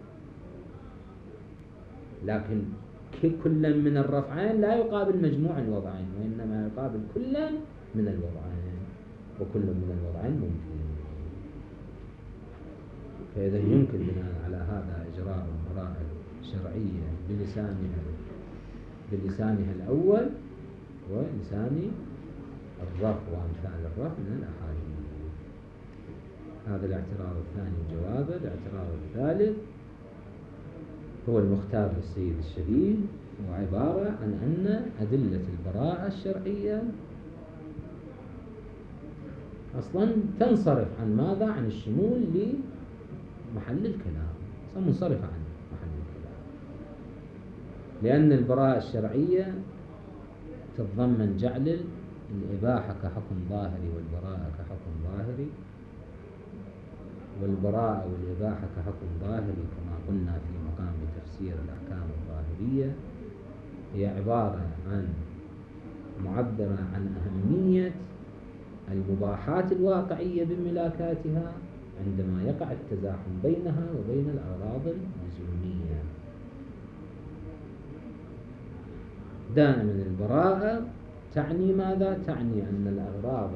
لكن كل من الرفعين لا يقابل مجموع الوضعين، وإنما يقابل كل من الوضعين، وكل من الوضعين ممكن. فإذا يمكن بناء على هذا إجراء البراءة الشرعية بلسانها الأول ولسان الرفع وأمثال الرفع من الأحاديث. هذا الاعتراض الثاني جوابه. الاعتراض الثالث هو المختار للسيد الشديد، وعبارة عن أن أدلة البراءة الشرعية أصلا تنصرف عن ماذا؟ عن الشمول لمحل الكلام، أصلا منصرفة عن محل الكلام، لأن البراءة الشرعية تتضمن جعل الإباحة كحكم ظاهري والبراءة كحكم ظاهري، والبراءة والإباحة كحكم ظاهري كما قلنا في مقام تفسير الأحكام الظاهرية هي عبارة عن معبرة عن أهمية المباحات الواقعية بملاكاتها عندما يقع التزاحم بينها وبين الأغراض اللزومية. دائما البراءة تعني ماذا؟ تعني أن الأغراض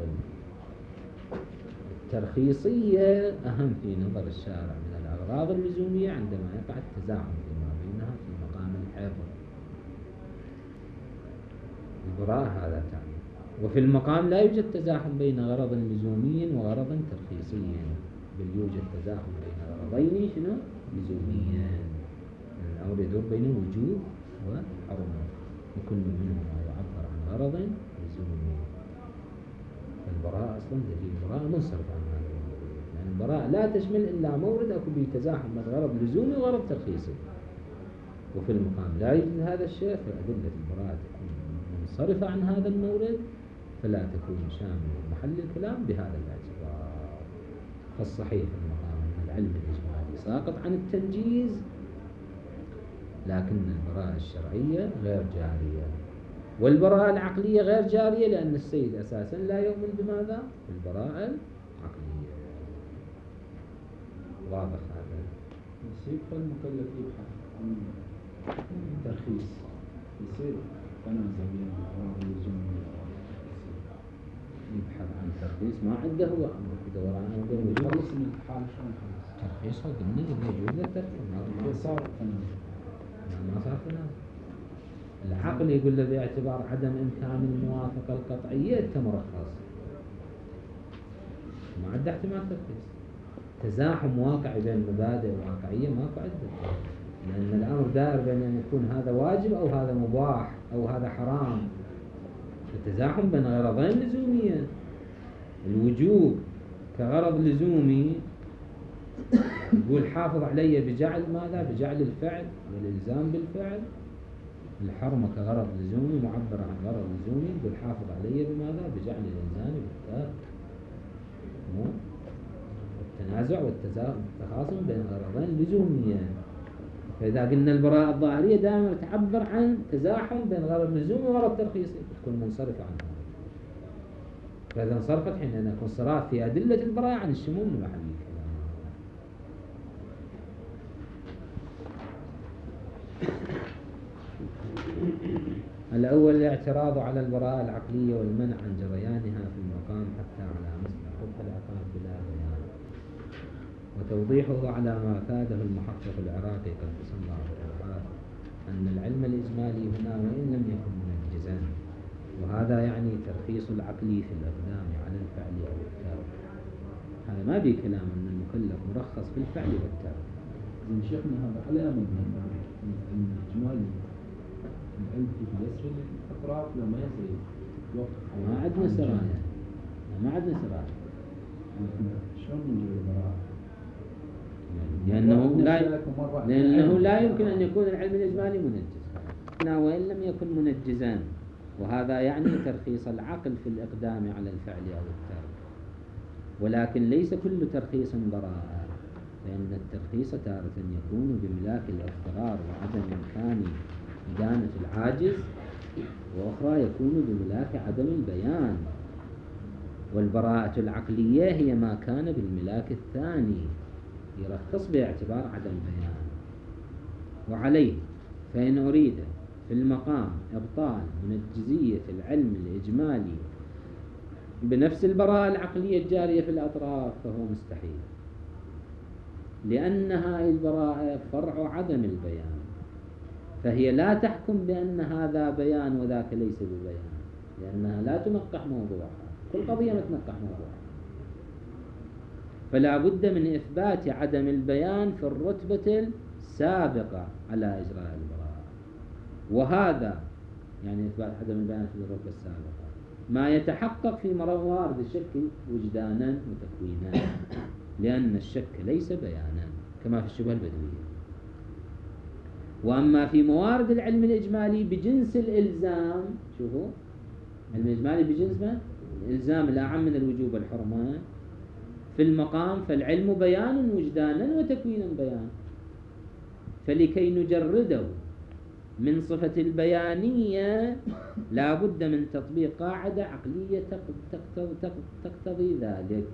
الترخيصية أهم في نظر الشارع من الأغراض اللزومية عندما يقع التزاحم فيما بينها في مقام الحظر. البراءة هذا تعني. وفي المقام لا يوجد تزاحم بين غرض لزومي وغرض ترخيصي، بل يوجد تزاحم بين غرضين شنو؟ لزوميين. الأمر يدور بين وجوب وحرمة، وكل منهما يعبر عن غرض لزومي. البراءة أصلا دليل البراءة منصرف عن هذا الموضوع، يعني البراءة لا تشمل إلا مورد أكو به تزاحم بين غرض لزومي وغرض ترخيصي. وفي المقام لا يوجد هذا الشيء، فأدلة البراءة تكون منصرفة عن هذا المورد، فلا تكون شاملة محل الكلام بهذا الاعتبار. فالصحيح في المقام أن العلم الإجمالي ساقط عن التنجيز، لكن البراءة الشرعية غير جارية، والبراءة العقلية غير جارية، لأن السيد أساسا لا يؤمن بماذا؟ بالبراءة العقلية. واضح هذا؟ يصير فالمكلف يبحث عن ترخيص، يصير تنازع بين الأغراض اللزومية والأغراض الترخيصية. يبحث عن ترخيص ما عنده هو يدور عن وجود يخلص من الحال شلون يخلص؟ ترخيص هو قلنا يجوز له الترخيص ما صار فنان. ما صار تنازع. العقل يقول له باعتبار عدم إمكان الموافقة القطعية أنت مرخص ما عنده احتمال ترخيص. تزاحم واقعي بين مبادئ واقعية ماكو عدة، لأن الأمر دائر بين أن يكون هذا واجب أو هذا مباح أو هذا حرام. التزاحم بين غرضين لزوميين. الوجوب كغرض لزومي يقول حافظ علي بجعل ماذا؟ بجعل الفعل والإلزام بالفعل. الحرمة كغرض لزومي معبر عن غرض لزومي يقول حافظ علي بماذا؟ بجعل الإلزام بالترك. التنازع والتخاصم بين غرضين لزوميين. فإذا قلنا البراءة الظاهرية دائما تعبر عن تزاحم بين غرض لزومي وغرض ترخيصي تكون منصرفة عنها. فإذا انصرفت حين أن يكون صراف في أدلة البراءة عن الشمول المحلي. الأول الاعتراض على البراءة العقلية والمنع عن جريانها في المقام حتى على مثل قبح العقاب بلا بيان، وتوضيحه على ما أفاده المحقق العراقي قدس الله تعالى أن العلم الإجمالي هنا وإن لم يكن منجزا، وهذا يعني ترخيص العقل في الإقدام على الفعل أو الترك. هذا ما بيه كلام أن المكلف مرخص في الفعل والترك. زين شيخنا هذا على مذهب الإجمالي العلم في يسري الأطراف لما يسري يوقف. ما عندنا سرايا، ما عندنا سرايا. شلون نجيب البراءة؟ لأنه لا يمكن أن يكون العلم الإجمالي منجزا وإن لم يكن منجزا، وهذا يعني ترخيص العقل في الإقدام على الفعل أو الترك. ولكن ليس كل ترخيص براءة، لأن الترخيص تارة يكون بملاك الاضطرار وعدم إمكان إدانة العاجز، وأخرى يكون بملاك عدم البيان. والبراءة العقلية هي ما كان بالملاك الثاني يرخص باعتبار عدم بيان. وعليه فإن أريد في المقام إبطال منجزية العلم الإجمالي بنفس البراءة العقلية الجارية في الأطراف فهو مستحيل، لأن هذه البراءة فرع عدم البيان، فهي لا تحكم بأن هذا بيان وذاك ليس ببيان، لأنها لا تنقح موضوعها، كل قضية ما تنقح موضوعها. فلا بد من إثبات عدم البيان في الرتبة السابقة على إجراء البراءة، وهذا يعني إثبات عدم البيان في الرتبة السابقة ما يتحقق في موارد الشك وجدانا وتكوينا، لأن الشك ليس بيانا كما في الشبهة البدوية. وأما في موارد العلم الإجمالي بجنس الإلزام، شوفوا العلم الإجمالي بجنس ما؟ الإلزام الأعم من الوجوب الحرمة في المقام، فالعلم بيان وجدانا وتكوينا بيان. فلكي نجرده من صفة البيانية لا بد من تطبيق قاعدة عقلية تقتضي ذلك.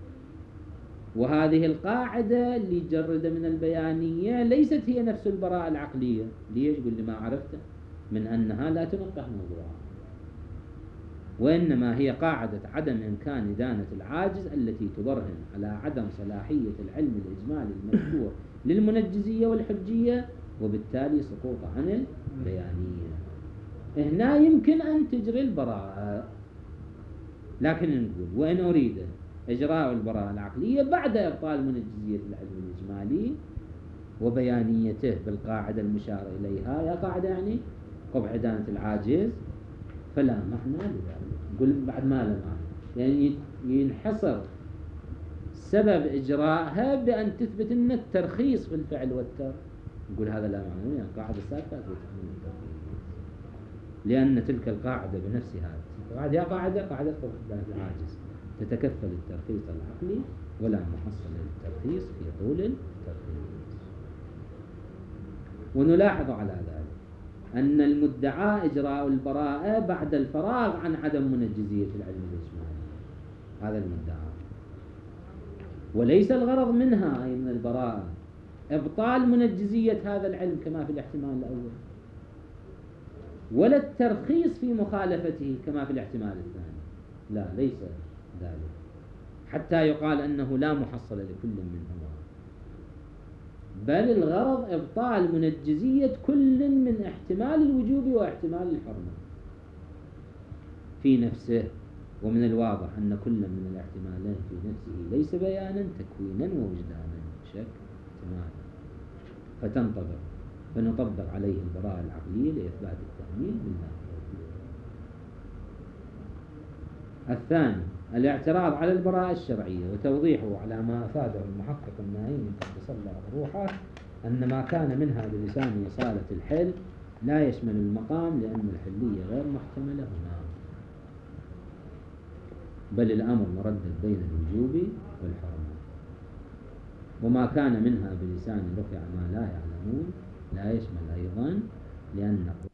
وهذه القاعدة اللي جرد من البيانية ليست هي نفس البراءة العقلية. ليش؟ قل لي ما عرفته، من أنها لا تنقح موضوعها، وإنما هي قاعدة عدم إمكان إدانة العاجز التي تبرهن على عدم صلاحية العلم الإجمالي المذكور للمنجزية والحجية، وبالتالي سقوط عن البيانية. هنا يمكن أن تجري البراءة، لكن نقول وإن أريد إجراء البراءة العقلية بعد إبطال منجزية العلم الإجمالي وبيانيته بالقاعدة المشار إليها، يا قاعدة يعني قبح إدانة العاجز، فلا معنى لذلك. نقول بعد ما لا معنى، يعني ينحصر سبب إجراءها بأن تثبت أن الترخيص في الفعل والترك، نقول هذا لا معنى، يعني القاعدة السابقة تثبت الترخيص، لأن تلك القاعدة بنفسها يا قاعدة قبح إدانة العاجز تتكفل الترخيص العقلي ولا محصل للترخيص في طول الترخيص. ونلاحظ على ذلك أن المدعى إجراء البراءة بعد الفراغ عن عدم منجزية العلم الإجمالي، هذا المدعى، وليس الغرض منها أي من البراءة إبطال منجزية هذا العلم كما في الاحتمال الأول، ولا الترخيص في مخالفته كما في الاحتمال الثاني. لا ليس ذلك، حتى يقال أنه لا محصل لكل منهما، بل الغرض إبطال منجزية كل من احتمال الوجوب واحتمال الحرمة في نفسه. ومن الواضح أن كل من الاحتمالين في نفسه ليس بيانا تكوينا ووجدانا، شك احتمال، فنطبق عليه البراءة العقلية لإثبات التأمين بالنافذة. الثاني الاعتراض على البراءة الشرعية وتوضيحه على ما أفاده المحقق النائم قدس الله روحه أن ما كان منها بلسان إصالة الحل لا يشمل المقام، لأن الحلية غير محتملة هنا، بل الأمر مردد بين الوجوب والحرمة. وما كان منها بلسان رفع ما لا يعلمون لا يشمل أيضا، لأن